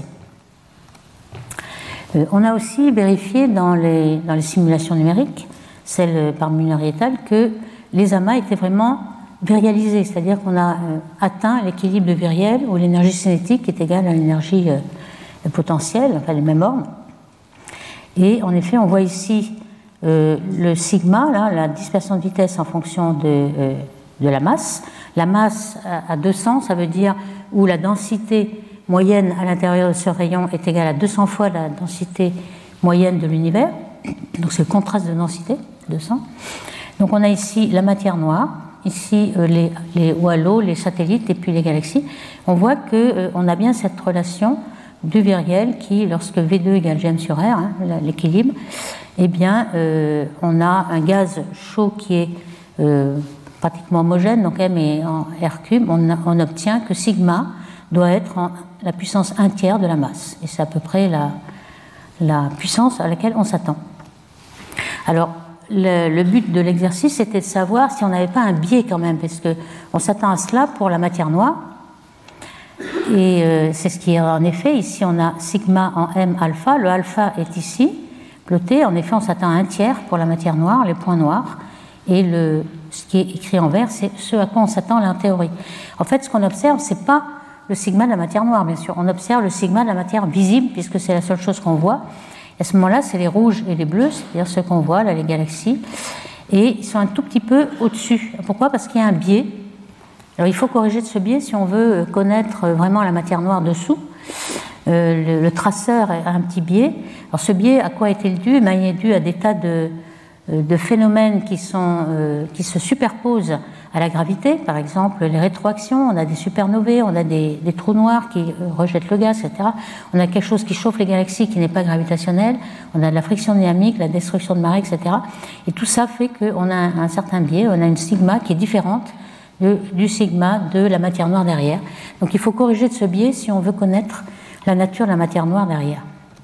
B: On a aussi vérifié dans les simulations numériques, celles par Muller et al., que les amas étaient vraiment virialisés, c'est-à-dire qu'on a atteint l'équilibre de viriel où l'énergie cinétique est égale à l'énergie potentielle, enfin les mêmes ordres. Et en effet, on voit ici le sigma, là, la dispersion de vitesse en fonction de la masse. La masse à 200, ça veut dire où la densité moyenne à l'intérieur de ce rayon est égale à 200 fois la densité moyenne de l'univers. Donc c'est le contraste de densité, 200. Donc on a ici la matière noire, ici les halos, les satellites et puis les galaxies. On voit qu'on a bien cette relation du viriel qui, lorsque V2 égale Gm sur R, l'équilibre, eh bien, on a un gaz chaud qui est pratiquement homogène, donc M est en R cube, on obtient que sigma doit être en la puissance 1/3 de la masse. Et c'est à peu près la puissance à laquelle on s'attend. Alors, le but de l'exercice, c'était de savoir si on n'avait pas un biais quand même, parce qu'on s'attend à cela pour la matière noire. Et c'est ce qui est en effet. Ici, on a sigma en M alpha. Le alpha est ici, ploté. En effet, on s'attend à 1/3 pour la matière noire, les points noirs. Et ce qui est écrit en vert, c'est ce à quoi on s'attend en théorie. En fait, ce qu'on observe, ce n'est pas le sigma de la matière noire, bien sûr. On observe le sigma de la matière visible, puisque c'est la seule chose qu'on voit. Et à ce moment-là, c'est les rouges et les bleus, c'est-à-dire ceux qu'on voit, là, les galaxies. Et ils sont un tout petit peu au-dessus. Pourquoi ? Parce qu'il y a un biais. Alors, il faut corriger de ce biais si on veut connaître vraiment la matière noire dessous. Le traceur a un petit biais. Alors, ce biais, à quoi est-il dû ? Il est dû à des tas de phénomènes qui se superposent à la gravité. Par exemple, les rétroactions, on a des supernovae, on a des trous noirs qui rejettent le gaz, etc. On a quelque chose qui chauffe les galaxies qui n'est pas gravitationnel. On a de la friction dynamique, la destruction de marées, etc. Et tout ça fait qu'on a un certain biais, on a une sigma qui est différente du sigma de la matière noire derrière. Donc il faut corriger de ce biais si on veut connaître la nature de la matière noire derrière.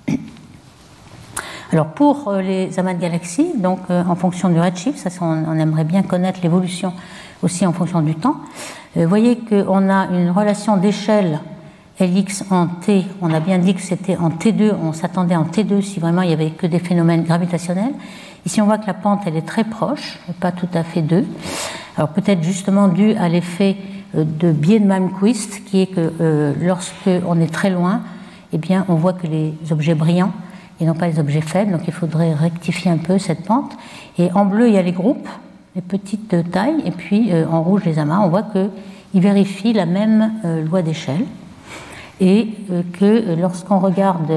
B: Alors pour les amas de galaxies, donc en fonction du redshift, ça on aimerait bien connaître l'évolution aussi en fonction du temps. Vous voyez qu'on a une relation d'échelle Lx en T, on a bien dit que c'était en T2, on s'attendait en T2 si vraiment il n'y avait que des phénomènes gravitationnels. Ici on voit que la pente elle est très proche, pas tout à fait 2. Alors peut-être justement dû à l'effet de biais de Malmquist, qui est que lorsque on est très loin, eh bien on voit que les objets brillants et non pas les objets faibles, donc il faudrait rectifier un peu cette pente. Et en bleu il y a les groupes, les petites tailles, et puis en rouge les amas. On voit qu'ils vérifient la même loi d'échelle, et que lorsqu'on regarde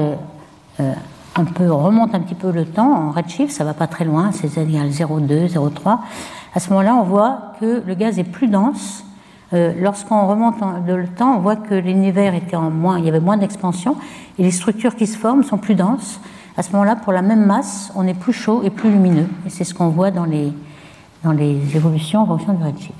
B: un peu, remonte un petit peu le temps en redshift, ça ne va pas très loin, c'est z égale 0,2, 0,3. À ce moment-là, on voit que le gaz est plus dense. Lorsqu'on remonte le temps, on voit que l'univers était il y avait moins d'expansion, et les structures qui se forment sont plus denses. À ce moment-là, pour la même masse, on est plus chaud et plus lumineux. Et c'est ce qu'on voit dans les évolutions en fonction du redshift.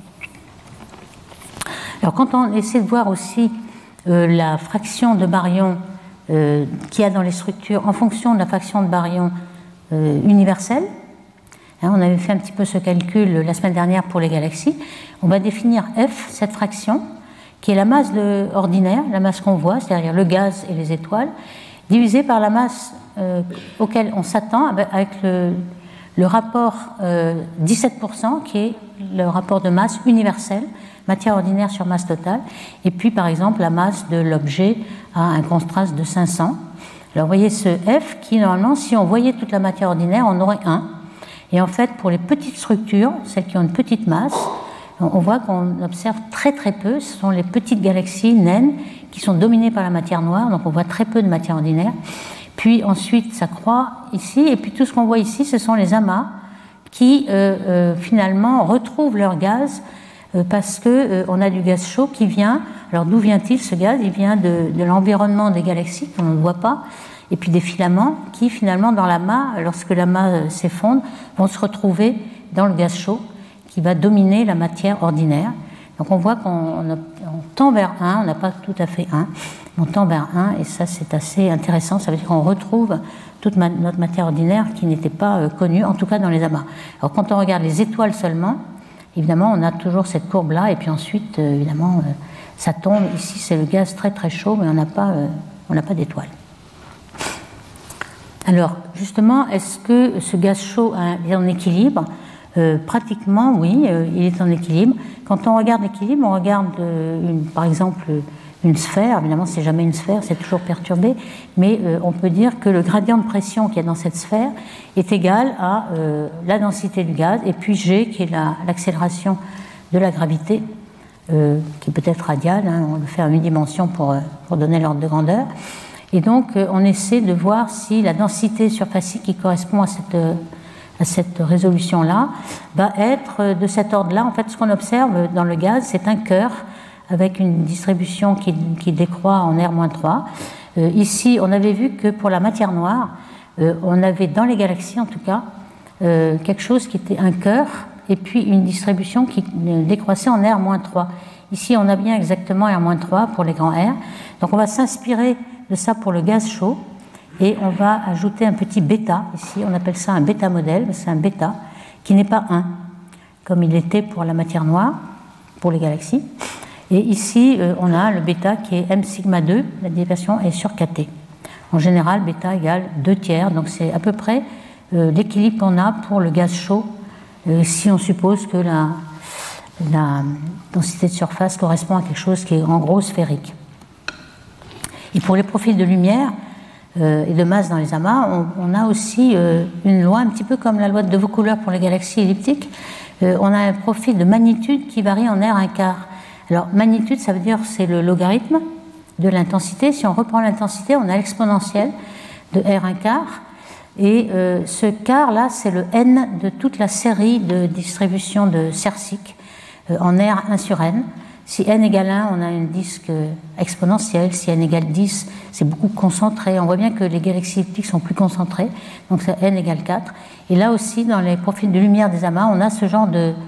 B: Alors, quand on essaie de voir aussi la fraction de baryons qu'il y a dans les structures en fonction de la fraction de baryons universelle, on avait fait un petit peu ce calcul la semaine dernière pour les galaxies. On va définir F, cette fraction, qui est la masse ordinaire, la masse qu'on voit, c'est-à-dire le gaz et les étoiles, divisée par la masse auquel on s'attend avec le rapport 17%, qui est le rapport de masse universelle, matière ordinaire sur masse totale, et puis par exemple la masse de l'objet a un contraste de 500. Alors vous voyez ce F qui normalement, si on voyait toute la matière ordinaire, on aurait 1. Et en fait, pour les petites structures, celles qui ont une petite masse, on voit qu'on observe très très peu. Ce sont les petites galaxies naines qui sont dominées par la matière noire, donc on voit très peu de matière ordinaire. Puis ensuite, ça croît ici, et puis tout ce qu'on voit ici, ce sont les amas qui finalement retrouvent leur gaz parce qu'on a du gaz chaud qui vient. Alors d'où vient-il ce gaz ? Il vient de l'environnement des galaxies qu'on ne voit pas, et puis des filaments qui finalement dans l'amas, lorsque l'amas s'effondre, vont se retrouver dans le gaz chaud qui va dominer la matière ordinaire. Donc on voit qu'on tend vers 1, on n'a pas tout à fait 1, on tend vers 1, et ça c'est assez intéressant, ça veut dire qu'on retrouve toute notre matière ordinaire qui n'était pas connue, en tout cas dans les amas. Alors quand on regarde les étoiles seulement, évidemment on a toujours cette courbe-là, et puis ensuite évidemment ça tombe, ici c'est le gaz très très chaud, mais on n'a pas d'étoiles. Alors justement, est-ce que ce gaz chaud est en équilibre ? Pratiquement, oui, il est en équilibre. Quand on regarde l'équilibre, on regarde par exemple une sphère. Évidemment, c'est jamais une sphère, c'est toujours perturbé, mais on peut dire que le gradient de pression qu'il y a dans cette sphère est égal à la densité du gaz, et puis G, qui est l'accélération de la gravité, qui peut être radiale, on le fait en 8 dimensions pour donner l'ordre de grandeur. Et donc, on essaie de voir si la densité surfacique qui correspond à cette résolution-là va être de cet ordre-là. En fait, ce qu'on observe dans le gaz, c'est un cœur avec une distribution qui décroît en R-3. Ici, on avait vu que pour la matière noire, on avait dans les galaxies, en tout cas, quelque chose qui était un cœur et puis une distribution qui décroissait en R-3. Ici, on a bien exactement R-3 pour les grands R. Donc, on va s'inspirer de ça pour le gaz chaud. Et on va ajouter un petit bêta, ici on appelle ça un bêta modèle, c'est un bêta, qui n'est pas 1, comme il était pour la matière noire, pour les galaxies. Et ici, on a le bêta qui est m sigma 2, la déviation est sur kt. En général, bêta égale 2/3, donc c'est à peu près l'équilibre qu'on a pour le gaz chaud, si on suppose que la densité de surface correspond à quelque chose qui est en gros sphérique. Et pour les profils de lumière et de masse dans les amas, on a aussi une loi un petit peu comme la loi de Vaucouleurs pour les galaxies elliptiques. On a un profil de magnitude qui varie en R1/4. Alors magnitude, ça veut dire c'est le logarithme de l'intensité. Si on reprend l'intensité, on a l'exponentielle de R1/4. Et ce quart-là, c'est le n de toute la série de distribution de Cersik en R1 sur n. Si n égale 1, on a une disque exponentielle. Si n égale 10, c'est beaucoup concentré. On voit bien que les galaxies elliptiques sont plus concentrées. Donc c'est n égale 4. Et là aussi, dans les profils de lumière des amas, on a ce genre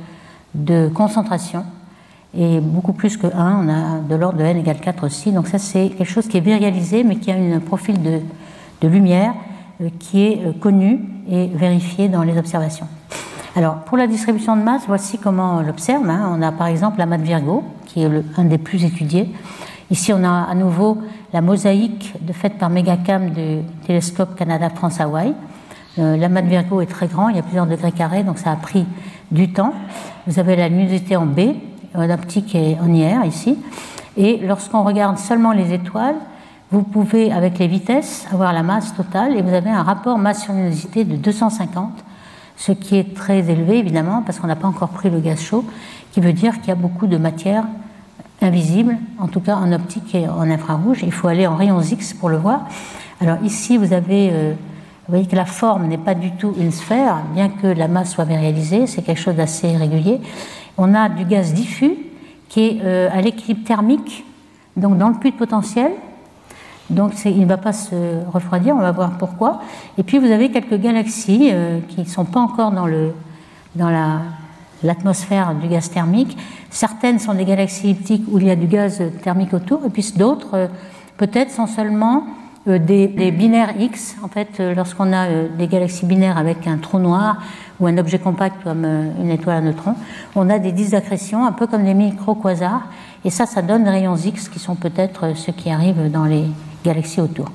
B: de concentration. Et beaucoup plus que 1, on a de l'ordre de n égale 4 aussi. Donc ça, c'est quelque chose qui est virialisé, mais qui a un profil de lumière qui est connu et vérifié dans les observations. Alors, pour la distribution de masse, voici comment on l'observe. On a par exemple l'amas de Virgo, qui est un des plus étudiés. Ici, on a à nouveau la mosaïque faite par Megacam du télescope Canada-France-Hawaï. L'amas de Virgo est très grand, il y a plusieurs degrés carrés, donc ça a pris du temps. Vous avez la luminosité en B, l'optique est en IR ici. Et lorsqu'on regarde seulement les étoiles, vous pouvez, avec les vitesses, avoir la masse totale et vous avez un rapport masse sur luminosité de 250, ce qui est très élevé évidemment parce qu'on n'a pas encore pris le gaz chaud, qui veut dire qu'il y a beaucoup de matière invisible, en tout cas en optique et en infrarouge. Il faut aller en rayons X pour le voir. Alors ici, vous voyez que la forme n'est pas du tout une sphère, bien que la masse soit virialisée, c'est quelque chose d'assez irrégulier. On a du gaz diffus qui est à l'équilibre thermique, donc dans le puits de potentiel. Donc il ne va pas se refroidir, on va voir pourquoi. Et puis vous avez quelques galaxies qui ne sont pas encore dans l'atmosphère du gaz thermique. Certaines sont des galaxies elliptiques où il y a du gaz thermique autour, et puis d'autres peut-être sont seulement des binaires X. En fait, lorsqu'on a des galaxies binaires avec un trou noir ou un objet compact comme une étoile à neutrons, on a des disques d'accrétion un peu comme des micro-quasars, et ça donne des rayons X qui sont peut-être ceux qui arrivent dans les galaxies autour.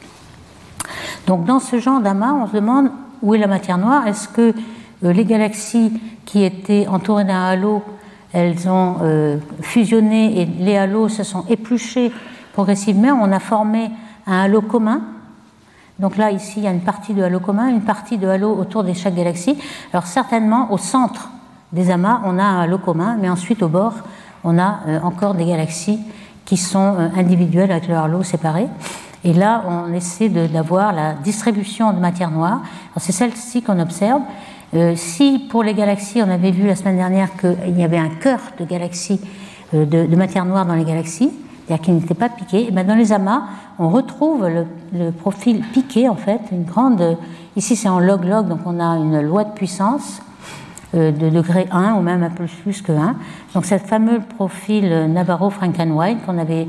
B: Donc dans ce genre d'amas, on se demande où est la matière noire. Est-ce que les galaxies qui étaient entourées d'un halo, elles ont fusionné et les halos se sont épluchés progressivement, on a formé un halo commun. Donc là, ici, il y a une partie de halo commun, une partie de halo autour de chaque galaxie. Alors certainement, au centre des amas, on a un halo commun, mais ensuite, au bord, on a encore des galaxies qui sont individuelles avec leur halo séparé. Et là, on essaie d'avoir la distribution de matière noire. C'est celle-ci qu'on observe. Si pour les galaxies, on avait vu la semaine dernière qu'il y avait un cœur de galaxies, de matière noire dans les galaxies, c'est-à-dire qu'ils n'étaient pas piqués, et bien dans les amas, on retrouve le profil piqué, en fait, une grande... Ici, c'est en log-log, donc on a une loi de puissance de degré 1, ou même un peu plus que 1. Donc, ce fameux profil Navarro-Frankenwald qu'on avait...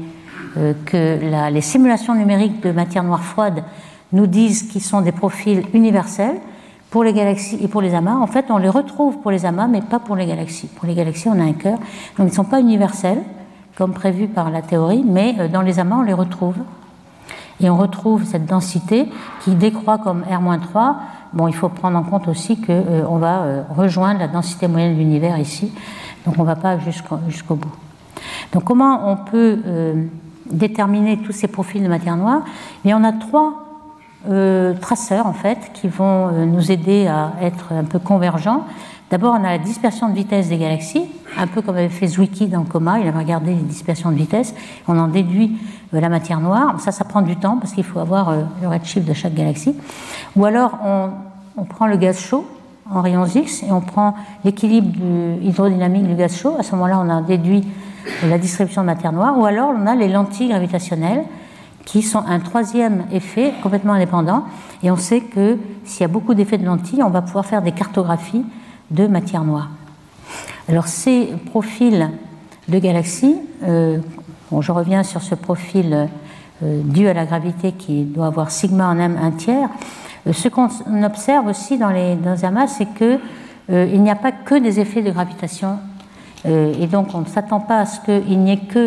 B: les simulations numériques de matière noire froide nous disent qu'ils sont des profils universels pour les galaxies et pour les amas. En fait, on les retrouve pour les amas, mais pas pour les galaxies. Pour les galaxies, on a un cœur. Donc, ils ne sont pas universels, comme prévu par la théorie, mais dans les amas, on les retrouve. Et on retrouve cette densité qui décroît comme R-3. Bon, il faut prendre en compte aussi qu'on va rejoindre la densité moyenne de l'univers ici. Donc, on ne va pas jusqu'au bout. Donc, comment on peut déterminer tous ces profils de matière noire? Et on a 3 traceurs, en fait, qui vont nous aider à être un peu convergents. D'abord, on a la dispersion de vitesse des galaxies, un peu comme avait fait Zwicky dans le coma, il avait regardé les dispersions de vitesse, on en déduit la matière noire. Ça prend du temps parce qu'il faut avoir le redshift de chaque galaxie. Ou alors, on prend le gaz chaud en rayons X et on prend l'équilibre hydrodynamique du gaz chaud. À ce moment-là, on a déduit la distribution de matière noire. Ou alors, on a les lentilles gravitationnelles qui sont un 3e effet complètement indépendant. Et on sait que s'il y a beaucoup d'effets de lentilles, on va pouvoir faire des cartographies de matière noire. Alors ces profils de galaxies, je reviens sur ce profil dû à la gravité qui doit avoir sigma en m 1/3. Ce qu'on observe aussi dans les amas, c'est que il n'y a pas que des effets de gravitation, et donc on ne s'attend pas à ce qu'il n'y ait que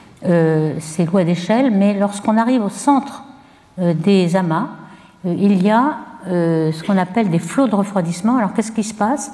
B: ces lois d'échelle, mais lorsqu'on arrive au centre des amas, il y a ce qu'on appelle des flots de refroidissement. Alors qu'est-ce qui se passe?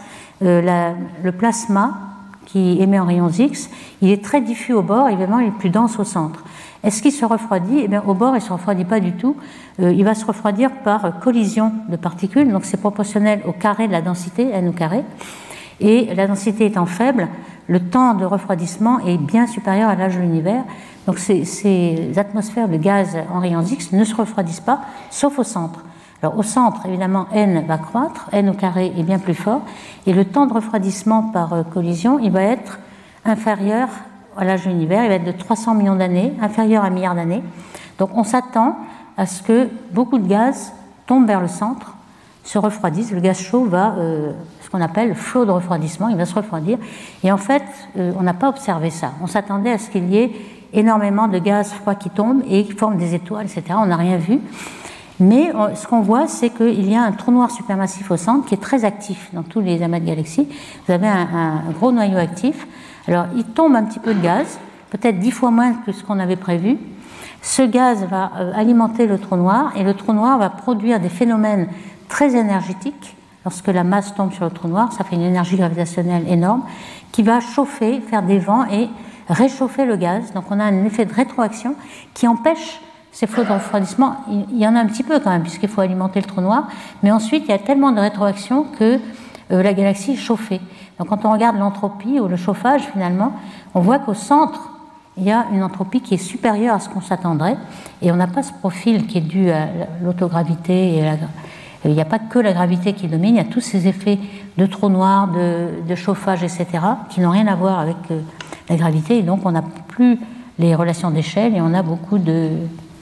B: Le plasma qui émet en rayons X, il est très diffus au bord, évidemment il est plus dense au centre. Est-ce qu'il se refroidit? Eh bien, au bord, il ne se refroidit pas du tout. Il va se refroidir par collision de particules, donc c'est proportionnel au carré de la densité, n au carré. Et la densité étant faible, le temps de refroidissement est bien supérieur à l'âge de l'univers. Donc ces atmosphères de gaz en rayons X ne se refroidissent pas, sauf au centre. Alors au centre, évidemment, n va croître, n au carré est bien plus fort, et le temps de refroidissement par collision, il va être inférieur à l'âge de l'univers, il va être de 300 millions d'années, inférieur à 1 milliard d'années. Donc on s'attend à ce que beaucoup de gaz tombent vers le centre, se refroidissent, le gaz chaud va, ce qu'on appelle flot de refroidissement, il va se refroidir, et en fait, on n'a pas observé ça. On s'attendait à ce qu'il y ait énormément de gaz froid qui tombent et qui forment des étoiles, etc. On n'a rien vu. Mais ce qu'on voit, c'est qu'il y a un trou noir supermassif au centre qui est très actif dans tous les amas de galaxies. Vous avez un gros noyau actif. Alors, il tombe un petit peu de gaz, peut-être 10 fois moins que ce qu'on avait prévu. Ce gaz va alimenter le trou noir et le trou noir va produire des phénomènes très énergétiques. Lorsque la masse tombe sur le trou noir, ça fait une énergie gravitationnelle énorme qui va chauffer, faire des vents et réchauffer le gaz. Donc, on a un effet de rétroaction qui empêche ces flots de refroidissement. Il y en a un petit peu quand même, puisqu'il faut alimenter le trou noir, mais ensuite il y a tellement de rétroaction que la galaxie est chauffée. Donc quand on regarde l'entropie ou le chauffage, finalement, on voit qu'au centre, il y a une entropie qui est supérieure à ce qu'on s'attendrait, et on n'a pas ce profil qui est dû à l'autogravité. Il n'y a pas que la gravité qui domine, il y a tous ces effets de trou noir, de chauffage, etc., qui n'ont rien à voir avec la gravité, et donc on n'a plus les relations d'échelle, et on a beaucoup de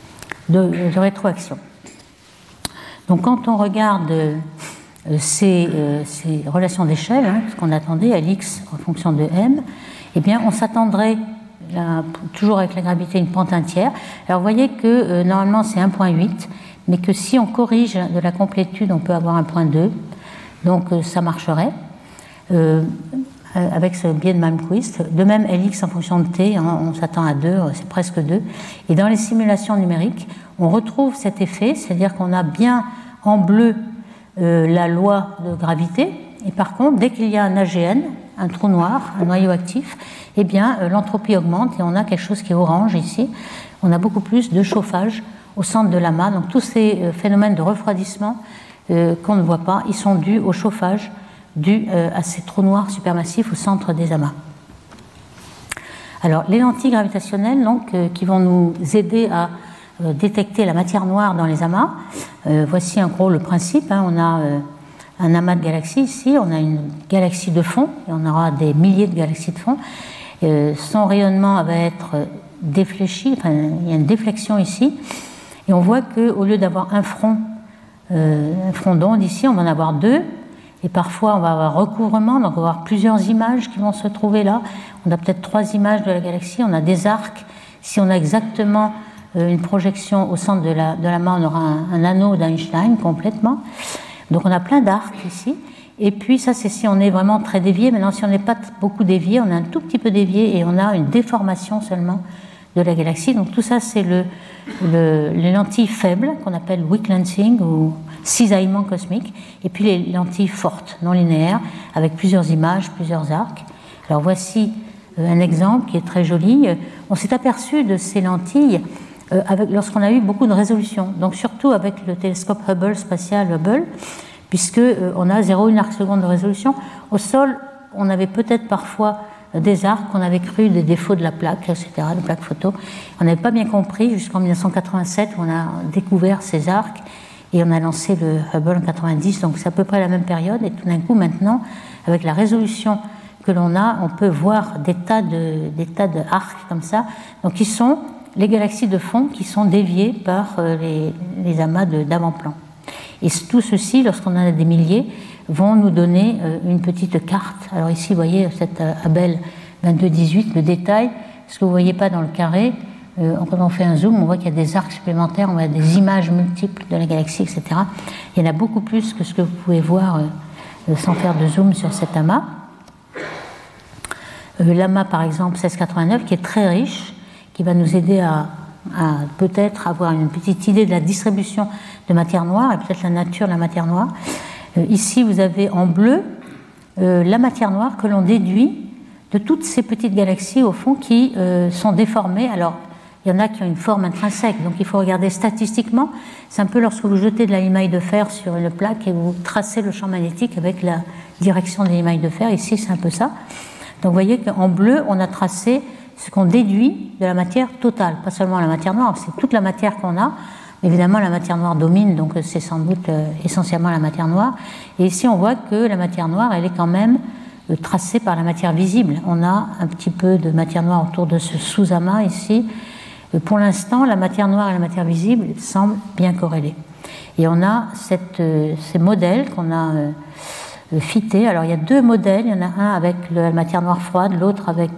B: rétroaction. Donc quand on regarde ces relations d'échelle, ce qu'on attendait, Lx en fonction de m, eh bien on s'attendrait, toujours avec la gravité, une pente entière. Alors vous voyez que normalement c'est 1,8, mais que si on corrige de la complétude, on peut avoir 1,2, donc ça marcherait. Avec ce biais de Malmquist. De même, Lx en fonction de t, on s'attend à 2, c'est presque 2. Et dans les simulations numériques, on retrouve cet effet, c'est-à-dire qu'on a bien en bleu la loi de gravité, et par contre, dès qu'il y a un AGN, un trou noir, un noyau actif, eh bien, l'entropie augmente et on a quelque chose qui est orange ici. On a beaucoup plus de chauffage au centre de l'amas. Donc tous ces phénomènes de refroidissement qu'on ne voit pas, ils sont dus au chauffage dû à ces trous noirs supermassifs au centre des amas. Alors, les lentilles gravitationnelles, donc, qui vont nous aider à détecter la matière noire dans les amas, voici en gros le principe. On a un amas de galaxies ici, on a une galaxie de fond, et on aura des milliers de galaxies de fond. Son rayonnement va être défléchi, enfin, il y a une déflexion ici, et on voit qu'au lieu d'avoir un front d'onde ici, on va en avoir 2. Et parfois, on va avoir recouvrement, donc on va avoir plusieurs images qui vont se trouver là. On a peut-être 3 images de la galaxie, on a des arcs. Si on a exactement une projection au centre de l'amas, on aura un anneau d'Einstein complètement. Donc on a plein d'arcs ici. Et puis ça, c'est si on est vraiment très dévié. Maintenant, si on n'est pas beaucoup dévié, on est un tout petit peu dévié et on a une déformation seulement de la galaxie. Donc tout ça, c'est les lentilles faibles qu'on appelle weak lensing ou cisaillement cosmique, et puis les lentilles fortes, non linéaires, avec plusieurs images, plusieurs arcs. Alors voici un exemple qui est très joli. On s'est aperçu de ces lentilles lorsqu'on a eu beaucoup de résolution, donc surtout avec le télescope Hubble spatial Hubble, puisqu'on a 0,1 arc-seconde de résolution. Au sol, on avait peut-être parfois des arcs qu'on avait cru des défauts de la plaque, etc., de plaque photo. On n'avait pas bien compris jusqu'en 1987 où on a découvert ces arcs et on a lancé le Hubble en 90, donc c'est à peu près la même période. Et tout d'un coup, maintenant, avec la résolution que l'on a, on peut voir des tas de arcs comme ça, donc qui sont les galaxies de fond qui sont déviées par les amas d'avant-plan. Et tout ceci, lorsqu'on en a des milliers, vont nous donner une petite carte. Alors ici, vous voyez cette Abel 2218, le détail, ce que vous ne voyez pas dans le carré. Quand on fait un zoom, on voit qu'il y a des arcs supplémentaires, on voit des images multiples de la galaxie, etc. Il y en a beaucoup plus que ce que vous pouvez voir sans faire de zoom sur cet amas. L'amas, par exemple, 1689, qui est très riche, qui va nous aider à peut-être avoir une petite idée de la distribution de matière noire et peut-être la nature de la matière noire. Ici, vous avez en bleu la matière noire que l'on déduit de toutes ces petites galaxies, au fond, qui sont déformées. Alors, il y en a qui ont une forme intrinsèque, donc il faut regarder statistiquement. C'est un peu lorsque vous jetez de la limaille de fer sur une plaque et vous tracez le champ magnétique avec la direction de la limaille de fer. Ici, c'est un peu ça. Donc, vous voyez qu'en bleu, on a tracé ce qu'on déduit de la matière totale, pas seulement la matière noire, c'est toute la matière qu'on a. Évidemment, la matière noire domine, donc c'est sans doute essentiellement la matière noire. Et ici, on voit que la matière noire, elle est quand même tracée par la matière visible. On a un petit peu de matière noire autour de ce sous-amas ici. Pour l'instant, la matière noire et la matière visible semblent bien corrélées. Et on a ces modèles qu'on a fités. Alors, il y a deux modèles. Il y en a un avec la matière noire froide, l'autre avec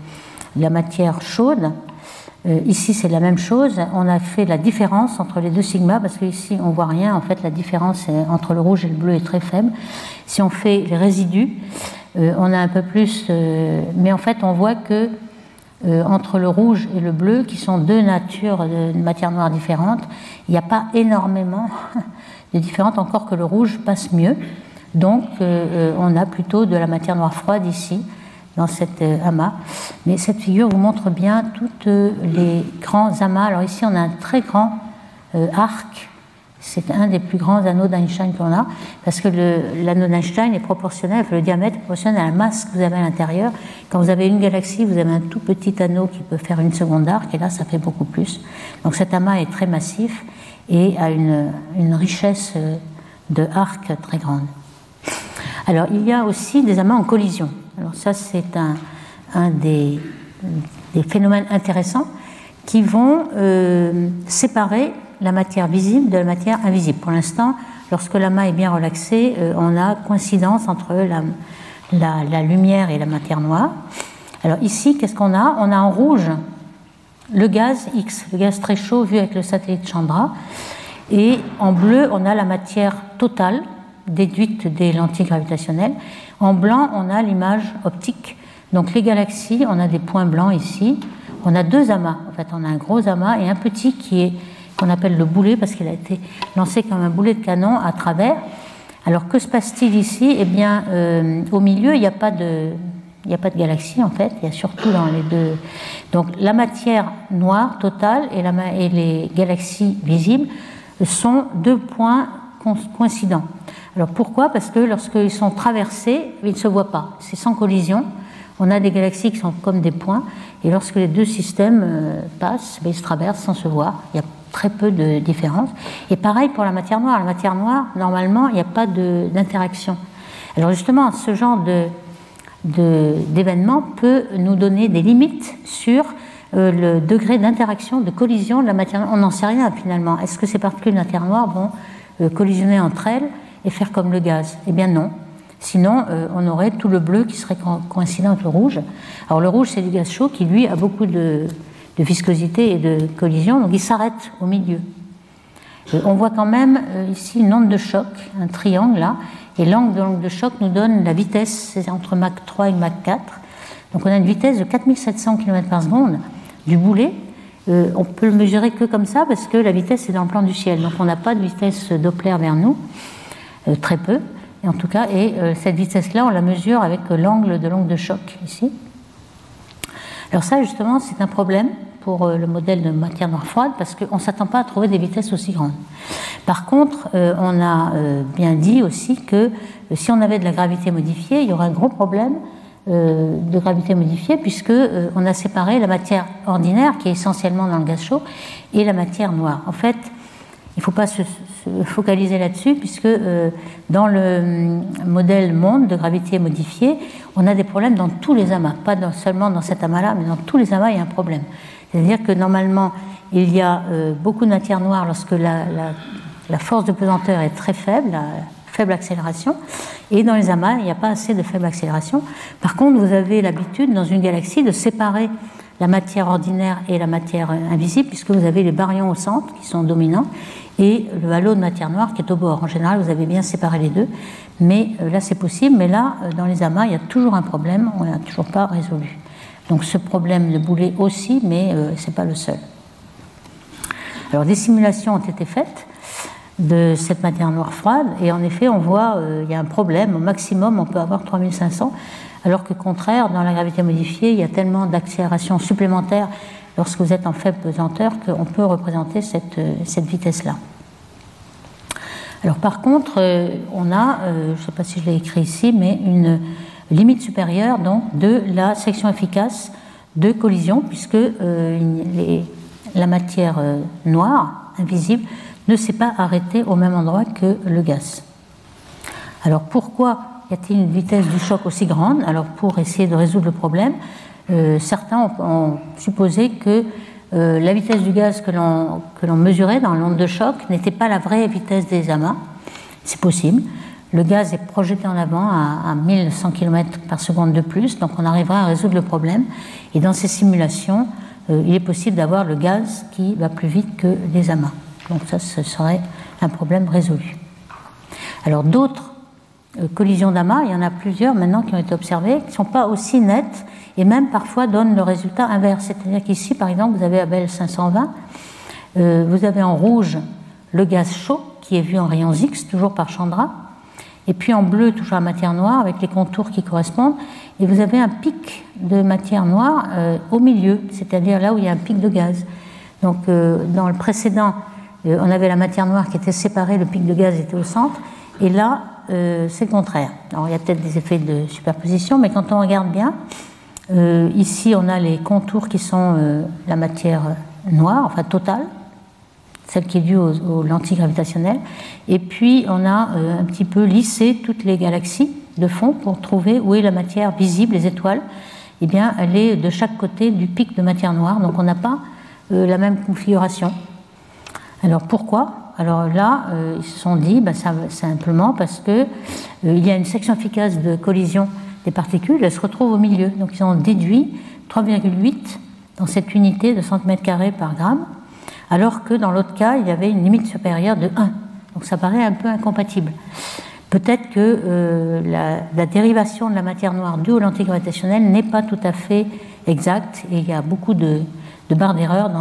B: la matière chaude. Ici, c'est la même chose. On a fait la différence entre les deux sigmas, parce qu'ici, on ne voit rien. En fait, la différence entre le rouge et le bleu est très faible. Si on fait les résidus, on a un peu plus... mais en fait, on voit que entre le rouge et le bleu, qui sont deux natures de matière noire différentes, il n'y a pas énormément de différence, encore que le rouge passe mieux. Donc, on a plutôt de la matière noire froide ici, dans cet amas. Mais cette figure vous montre bien tous les grands amas. Alors ici, on a un très grand arc. C'est un des plus grands anneaux d'Einstein qu'on a, parce que l'anneau d'Einstein est proportionnel, le diamètre est proportionnel à la masse que vous avez à l'intérieur. Quand vous avez une galaxie, vous avez un tout petit anneau qui peut faire une seconde d'arc, et là, ça fait beaucoup plus. Donc cet amas est très massif et a une richesse de arc très grande. Alors, il y a aussi des amas en collision. Alors ça, c'est un des phénomènes intéressants qui vont séparer la matière visible de la matière invisible. Pour l'instant, lorsque l'amas est bien relaxé, on a coïncidence entre la lumière et la matière noire. Alors ici, qu'est-ce qu'on a ? On a en rouge le gaz X, le gaz très chaud vu avec le satellite Chandra, et en bleu, on a la matière totale, déduite des lentilles gravitationnelles. En blanc, on a l'image optique. Donc les galaxies, on a des points blancs ici. On a deux amas. En fait, on a un gros amas et un petit qu'on appelle le boulet, parce qu'il a été lancé comme un boulet de canon à travers. Alors que se passe-t-il ici ? Eh bien, au milieu, il n'y a pas de galaxie, en fait. Il y a surtout dans les deux... Donc la matière noire totale et les galaxies visibles sont deux points coïncidents. Alors pourquoi ? Parce que lorsqu'ils sont traversés, ils ne se voient pas. C'est sans collision. On a des galaxies qui sont comme des points, et lorsque les deux systèmes passent, ils se traversent sans se voir. Il y a très peu de différence. Et pareil pour la matière noire. La matière noire, normalement, il n'y a pas d'interaction. Alors justement, ce genre d'événement peut nous donner des limites sur le degré d'interaction, de collision de la matière noire. On n'en sait rien finalement. Est-ce que ces particules de matière noire vont collisionner entre elles et faire comme le gaz ? Eh bien non. Sinon, on aurait tout le bleu qui serait coïncident avec le rouge. Alors le rouge, c'est du gaz chaud qui, lui, a beaucoup de viscosité et de collision, donc il s'arrête au milieu. On voit quand même ici une onde de choc, un triangle là, et l'angle de l'onde de choc nous donne la vitesse, c'est entre Mach 3 et Mach 4. Donc on a une vitesse de 4700 km par seconde du boulet. On peut le mesurer que comme ça, parce que la vitesse est dans le plan du ciel, donc on n'a pas de vitesse Doppler vers nous, très peu. Et en tout cas, cette vitesse-là, on la mesure avec l'angle de l'onde de choc ici. Alors ça, justement, c'est un problème pour le modèle de matière noire froide, parce qu'on ne s'attend pas à trouver des vitesses aussi grandes. Par contre, on a bien dit aussi que si on avait de la gravité modifiée, il y aurait un gros problème de gravité modifiée, puisque on a séparé la matière ordinaire, qui est essentiellement dans le gaz chaud, et la matière noire. En fait, il ne faut pas se focaliser là-dessus, puisque dans le modèle monde de gravité modifiée, on a des problèmes dans tous les amas, pas seulement dans cet amas-là, mais dans tous les amas, il y a un problème. C'est-à-dire que normalement, il y a beaucoup de matière noire lorsque la force de pesanteur est très faible, la faible accélération, et dans les amas, il n'y a pas assez de faible accélération. Par contre, vous avez l'habitude, dans une galaxie, de séparer la matière ordinaire et la matière invisible, puisque vous avez les baryons au centre qui sont dominants et le halo de matière noire qui est au bord. En général, vous avez bien séparé les deux, mais là c'est possible, mais là, dans les amas, il y a toujours un problème, on n'a toujours pas résolu. Donc ce problème de boulet aussi, mais ce n'est pas le seul. Alors des simulations ont été faites de cette matière noire froide, et en effet, on voit il y a un problème, au maximum, on peut avoir 3500, alors qu'au contraire, dans la gravité modifiée, il y a tellement d'accélération supplémentaire lorsque vous êtes en faible pesanteur qu'on peut représenter cette vitesse-là. Alors par contre, on a, je ne sais pas si je l'ai écrit ici, mais une limite supérieure donc, de la section efficace de collision, puisque la matière noire, invisible, ne s'est pas arrêtée au même endroit que le gaz. Alors pourquoi y a-t-il une vitesse du choc aussi grande? Alors pour essayer de résoudre le problème, certains ont supposé que la vitesse du gaz que l'on mesurait dans l'onde de choc n'était pas la vraie vitesse des amas. C'est possible. Le gaz est projeté en avant à 1100 km par seconde de plus, donc on arrivera à résoudre le problème. Et dans ces simulations, il est possible d'avoir le gaz qui va plus vite que les amas. Donc ça, ce serait un problème résolu. Alors d'autres collisions d'amas, il y en a plusieurs maintenant qui ont été observées, qui ne sont pas aussi nettes et même parfois donnent le résultat inverse. C'est-à-dire qu'ici, par exemple, vous avez Abel 520, vous avez en rouge le gaz chaud qui est vu en rayons X, toujours par Chandra, et puis en bleu, toujours la matière noire avec les contours qui correspondent, et vous avez un pic de matière noire au milieu, c'est-à-dire là où il y a un pic de gaz. Donc dans le précédent, on avait la matière noire qui était séparée, le pic de gaz était au centre, et là, c'est le contraire. Alors il y a peut-être des effets de superposition, mais quand on regarde bien, ici on a les contours qui sont la matière noire, enfin totale, celle qui est due aux lentilles gravitationnelles, et puis on a un petit peu lissé toutes les galaxies de fond pour trouver où est la matière visible, les étoiles. Eh bien, elle est de chaque côté du pic de matière noire, donc on n'a pas la même configuration. Alors pourquoi? Alors là, ils se sont dit, simplement parce que il y a une section efficace de collision des particules, elle se retrouve au milieu. Donc ils ont déduit 3,8 dans cette unité de centimètre carré par gramme, alors que dans l'autre cas, il y avait une limite supérieure de 1. Donc ça paraît un peu incompatible. Peut-être que la dérivation de la matière noire due aux lentilles gravitationnelles n'est pas tout à fait exacte, et il y a beaucoup de barres d'erreur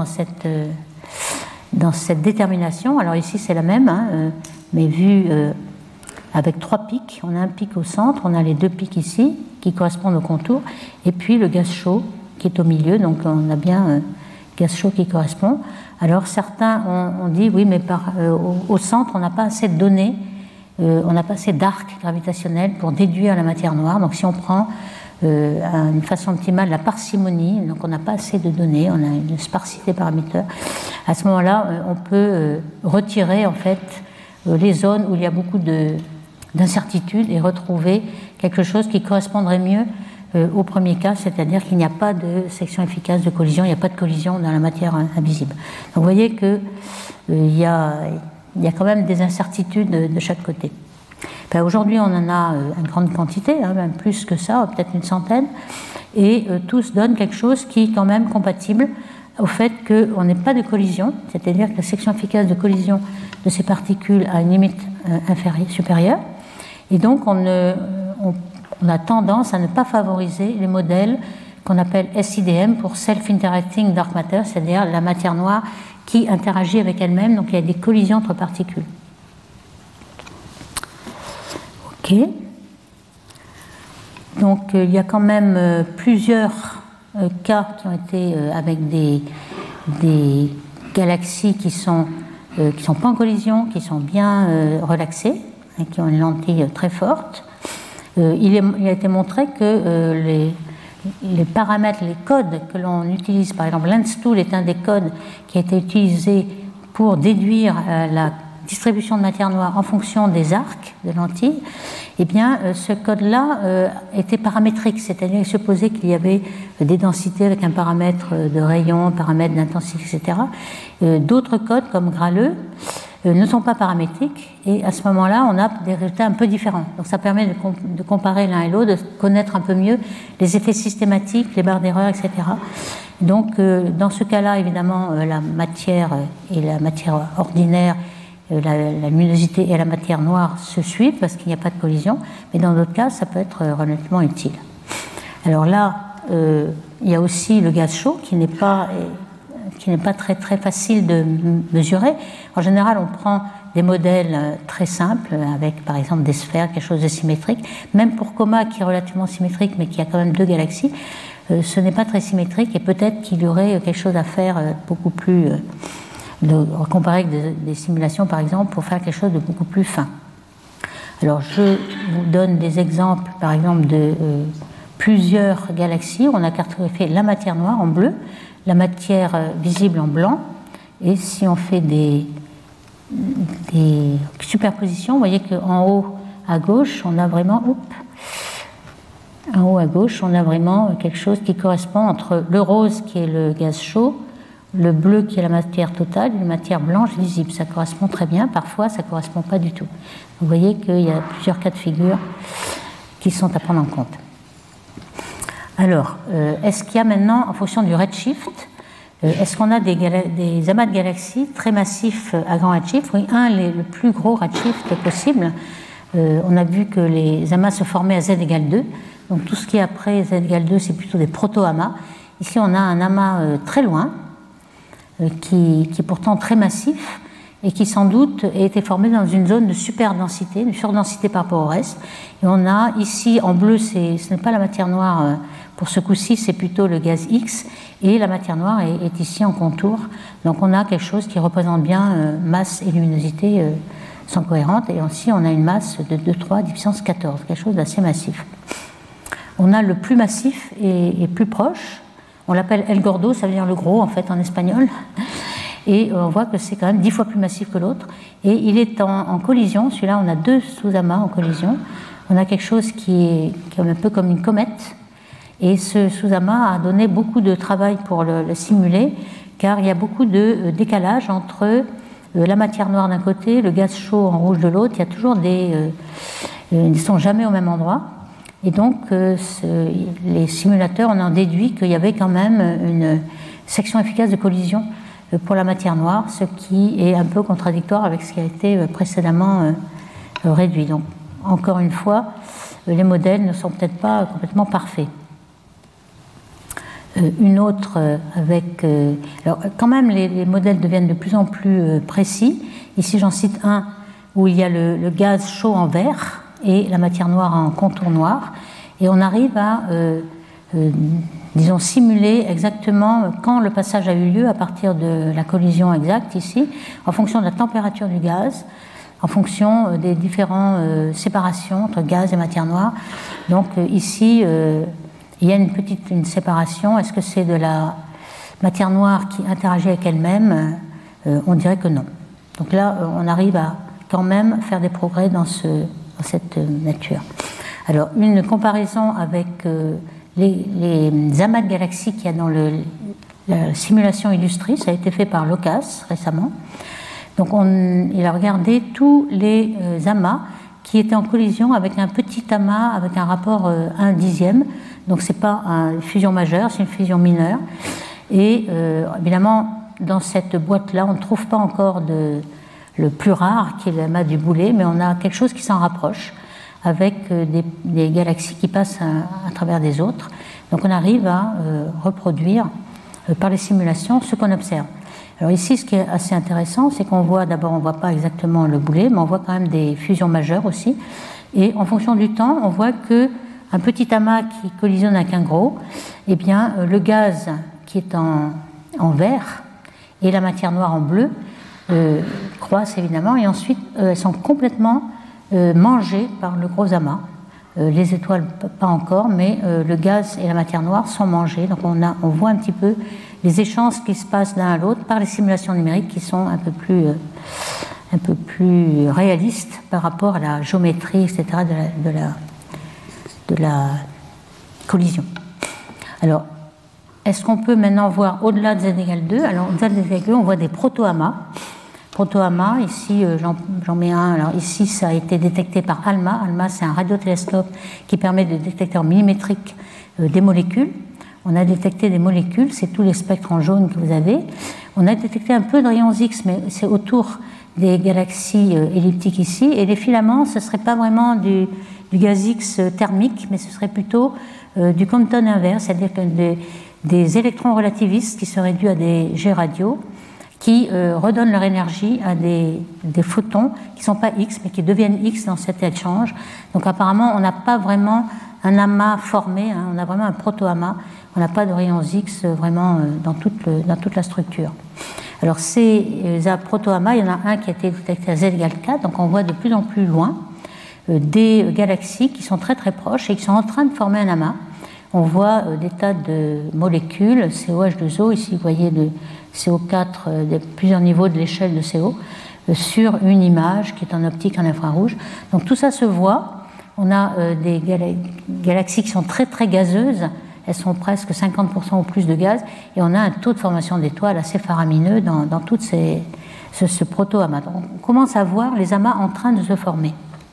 B: dans cette détermination. Alors ici c'est la même, mais vue avec 3 pics. On a un pic au centre, on a les 2 pics ici qui correspondent au contour, et puis le gaz chaud qui est au milieu, donc on a bien gaz chaud qui correspond. Alors certains ont dit oui, mais au centre on n'a pas assez de données, on n'a pas assez d'arcs gravitationnels pour déduire la matière noire. Donc si on prend une façon optimale la parcimonie, donc on n'a pas assez de données, on a une sparsité paramètre. À ce moment-là, on peut retirer en fait les zones où il y a beaucoup d'incertitudes et retrouver quelque chose qui correspondrait mieux au premier cas, c'est-à-dire qu'il n'y a pas de section efficace de collision, il n'y a pas de collision dans la matière invisible. Donc vous voyez qu'il y a quand même des incertitudes de chaque côté. Enfin, aujourd'hui, on en a une grande quantité, même plus que ça, peut-être une centaine, et tous donnent quelque chose qui est quand même compatible au fait qu'on n'ait pas de collision, c'est-à-dire que la section efficace de collision de ces particules a une limite supérieure, et donc on a tendance à ne pas favoriser les modèles qu'on appelle SIDM pour Self-Interacting Dark Matter, c'est-à-dire la matière noire qui interagit avec elle-même, donc il y a des collisions entre particules. Ok. Donc il y a quand même plusieurs cas qui ont été avec des galaxies qui sont pas en collision, qui sont bien relaxées, et qui ont une lentille très forte. Il a été montré que les paramètres, les codes que l'on utilise, par exemple Lenz-Tool est un des codes qui a été utilisé pour déduire la distribution de matière noire en fonction des arcs de lentilles. Eh bien, ce code-là était paramétrique, c'est-à-dire qu'il supposait qu'il y avait des densités avec un paramètre de rayon, un paramètre d'intensité, etc. D'autres codes, comme Graleux, ne sont pas paramétriques, et à ce moment-là, on a des résultats un peu différents. Donc ça permet de comparer l'un et l'autre, de connaître un peu mieux les effets systématiques, les barres d'erreur, etc. Donc, dans ce cas-là, évidemment, la matière et la matière ordinaire, la luminosité et la matière noire se suivent parce qu'il n'y a pas de collision, mais dans d'autres cas, ça peut être relativement utile. Alors là, il y a aussi le gaz chaud qui n'est pas très, très facile de mesurer. En général, on prend des modèles très simples avec, par exemple, des sphères, quelque chose de symétrique. Même pour Coma, qui est relativement symétrique, mais qui a quand même 2 galaxies, ce n'est pas très symétrique et peut-être qu'il y aurait quelque chose à faire beaucoup plus... comparer avec des simulations, par exemple, pour faire quelque chose de beaucoup plus fin. Alors, je vous donne des exemples, par exemple, de plusieurs galaxies. On a cartographié la matière noire en bleu, la matière visible en blanc, et si on fait des superpositions, vous voyez qu'en haut à gauche, on a vraiment... En haut à gauche, on a vraiment quelque chose qui correspond entre le rose, qui est le gaz chaud, le bleu, qui est la matière totale, et la matière blanche visible. Ça correspond très bien. Parfois, ça ne correspond pas du tout. Vous voyez qu'il y a plusieurs cas de figure qui sont à prendre en compte. Alors, est-ce qu'il y a maintenant, en fonction du redshift, est-ce qu'on a des amas de galaxies très massifs à grand redshift? Oui, le plus gros redshift possible. On a vu que les amas se formaient à z égale 2. Donc tout ce qui est après z égale 2, c'est plutôt des proto-amas. Ici, on a un amas très loin, qui est pourtant très massif, et qui sans doute a été formé dans une zone de superdensité, de surdensité par rapport au reste. Et on a ici, en bleu, ce n'est pas la matière noire pour ce coup-ci, c'est plutôt le gaz X, et la matière noire est ici en contour. Donc on a quelque chose qui représente bien masse et luminosité sont cohérentes, et aussi on a une masse de 2,3 puissance 14, quelque chose d'assez massif. On a le plus massif et plus proche, on l'appelle El Gordo, ça veut dire le gros en fait en espagnol, et on voit que c'est quand même 10 fois plus massif que l'autre, et il est en collision. Celui-là, on a 2 sous-amas en collision. On a quelque chose qui est un peu comme une comète, et ce sous-amas a donné beaucoup de travail pour le simuler, car il y a beaucoup de décalage entre la matière noire d'un côté, le gaz chaud en rouge de l'autre. Il y a toujours ils ne sont jamais au même endroit. Et donc, les simulateurs, on en déduit qu'il y avait quand même une section efficace de collision pour la matière noire, ce qui est un peu contradictoire avec ce qui a été précédemment réduit. Donc, encore une fois, les modèles ne sont peut-être pas complètement parfaits. Une autre avec... alors, quand même, les modèles deviennent de plus en plus précis. Ici, j'en cite un où il y a le gaz chaud en vert et la matière noire en contour noir. Et on arrive à, disons, simuler exactement quand le passage a eu lieu à partir de la collision exacte ici, en fonction de la température du gaz, en fonction des différentes séparations entre gaz et matière noire. Donc ici, il y a une séparation. Est-ce que c'est de la matière noire qui interagit avec elle-même? On dirait que non. Donc là, on arrive à quand même faire des progrès dans cette nature. Alors, une comparaison avec les amas de galaxies qu'il y a dans la simulation illustrée, ça a été fait par Locas récemment. Donc, il a regardé tous les amas qui étaient en collision avec un petit amas avec un rapport 1/10. Donc, ce n'est pas une fusion majeure, c'est une fusion mineure. Et évidemment, dans cette boîte-là, on ne trouve pas encore le plus rare, qui est l'amas du boulet, mais on a quelque chose qui s'en rapproche, avec des galaxies qui passent à travers des autres. Donc on arrive à reproduire par les simulations ce qu'on observe. Alors ici, ce qui est assez intéressant, c'est qu'on voit, d'abord, on ne voit pas exactement le boulet, mais on voit quand même des fusions majeures aussi. Et en fonction du temps, on voit qu'un petit amas qui collisionne avec un gros, eh bien, le gaz qui est en vert et la matière noire en bleu croissent évidemment, et ensuite elles sont complètement mangées par le gros amas. Les étoiles pas encore, mais le gaz et la matière noire sont mangés. Donc on voit un petit peu les échanges qui se passent l'un à l'autre par les simulations numériques qui sont un peu plus réalistes par rapport à la géométrie, etc. de la collision. Alors, est-ce qu'on peut maintenant voir au-delà de z égale 2? Alors, au-delà de z égale 2, on voit des proto-amas. Proto-amas, ici, j'en mets un. Alors, ici, ça a été détecté par ALMA. ALMA, c'est un radiotélescope qui permet de détecter en millimétrique des molécules. On a détecté des molécules, c'est tous les spectres en jaune que vous avez. On a détecté un peu de rayons X, mais c'est autour des galaxies elliptiques ici. Et les filaments, ce ne serait pas vraiment du gaz X thermique, mais ce serait plutôt du Compton inverse, c'est-à-dire que des électrons relativistes qui seraient dus à des jets radio, qui redonnent leur énergie à des photons qui ne sont pas X, mais qui deviennent X dans cet échange. Donc apparemment, on n'a pas vraiment un amas formé, on a vraiment un proto-amas. On n'a pas de rayons X vraiment dans toute la structure. Alors ces proto-amas, il y en a un qui a été détecté à z égale 4, donc on voit de plus en plus loin des galaxies qui sont très très proches et qui sont en train de former un amas. On voit des tas de molécules, COH2O, ici vous voyez le CO4, de plusieurs niveaux de l'échelle de CO, sur une image qui est en optique en infrarouge. Donc tout ça se voit. On a des galaxies qui sont très très gazeuses, elles sont presque 50% ou plus de gaz, et on a un taux de formation d'étoiles assez faramineux dans tout ce proto-amas. Donc on commence à voir les amas en train de se former.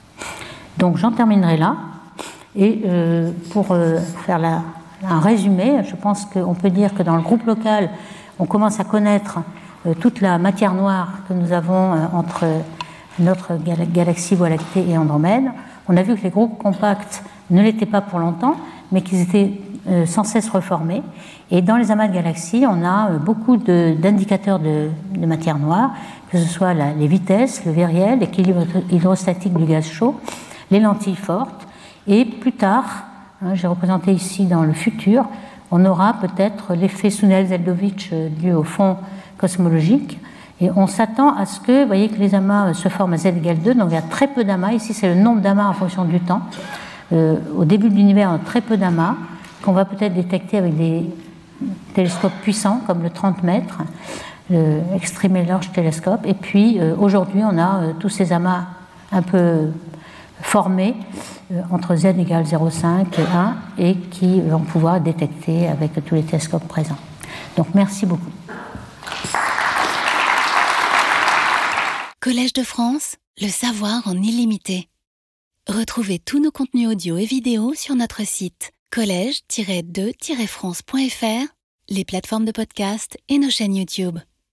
B: Donc j'en terminerai là. Et pour faire un résumé, je pense qu'on peut dire que dans le groupe local, on commence à connaître toute la matière noire que nous avons entre notre galaxie Voie lactée et Andromède. On a vu que les groupes compacts ne l'étaient pas pour longtemps, mais qu'ils étaient sans cesse reformés. Et dans les amas de galaxies, on a beaucoup d'indicateurs de matière noire, que ce soit les vitesses, le viriel, l'équilibre hydrostatique du gaz chaud, les lentilles fortes. Et plus tard, j'ai représenté ici dans le futur, on aura peut-être l'effet Sunel-Zeldovich dû au fond cosmologique. Et on s'attend à ce que, vous voyez que les amas se forment à z égale 2, donc il y a très peu d'amas. Ici, c'est le nombre d'amas en fonction du temps. Au début de l'univers, on a très peu d'amas qu'on va peut-être détecter avec des télescopes puissants comme le 30 mètres, le Extreme Large Telescope. Et puis, aujourd'hui, on a tous ces amas un peu formés entre z égale 0,5 et 1 et qui vont pouvoir être détectés avec tous les télescopes présents. Donc, merci beaucoup.
A: Collège de France, le savoir en illimité. Retrouvez tous nos contenus audio et vidéo sur notre site collège-2-france.fr, les plateformes de podcast et nos chaînes YouTube.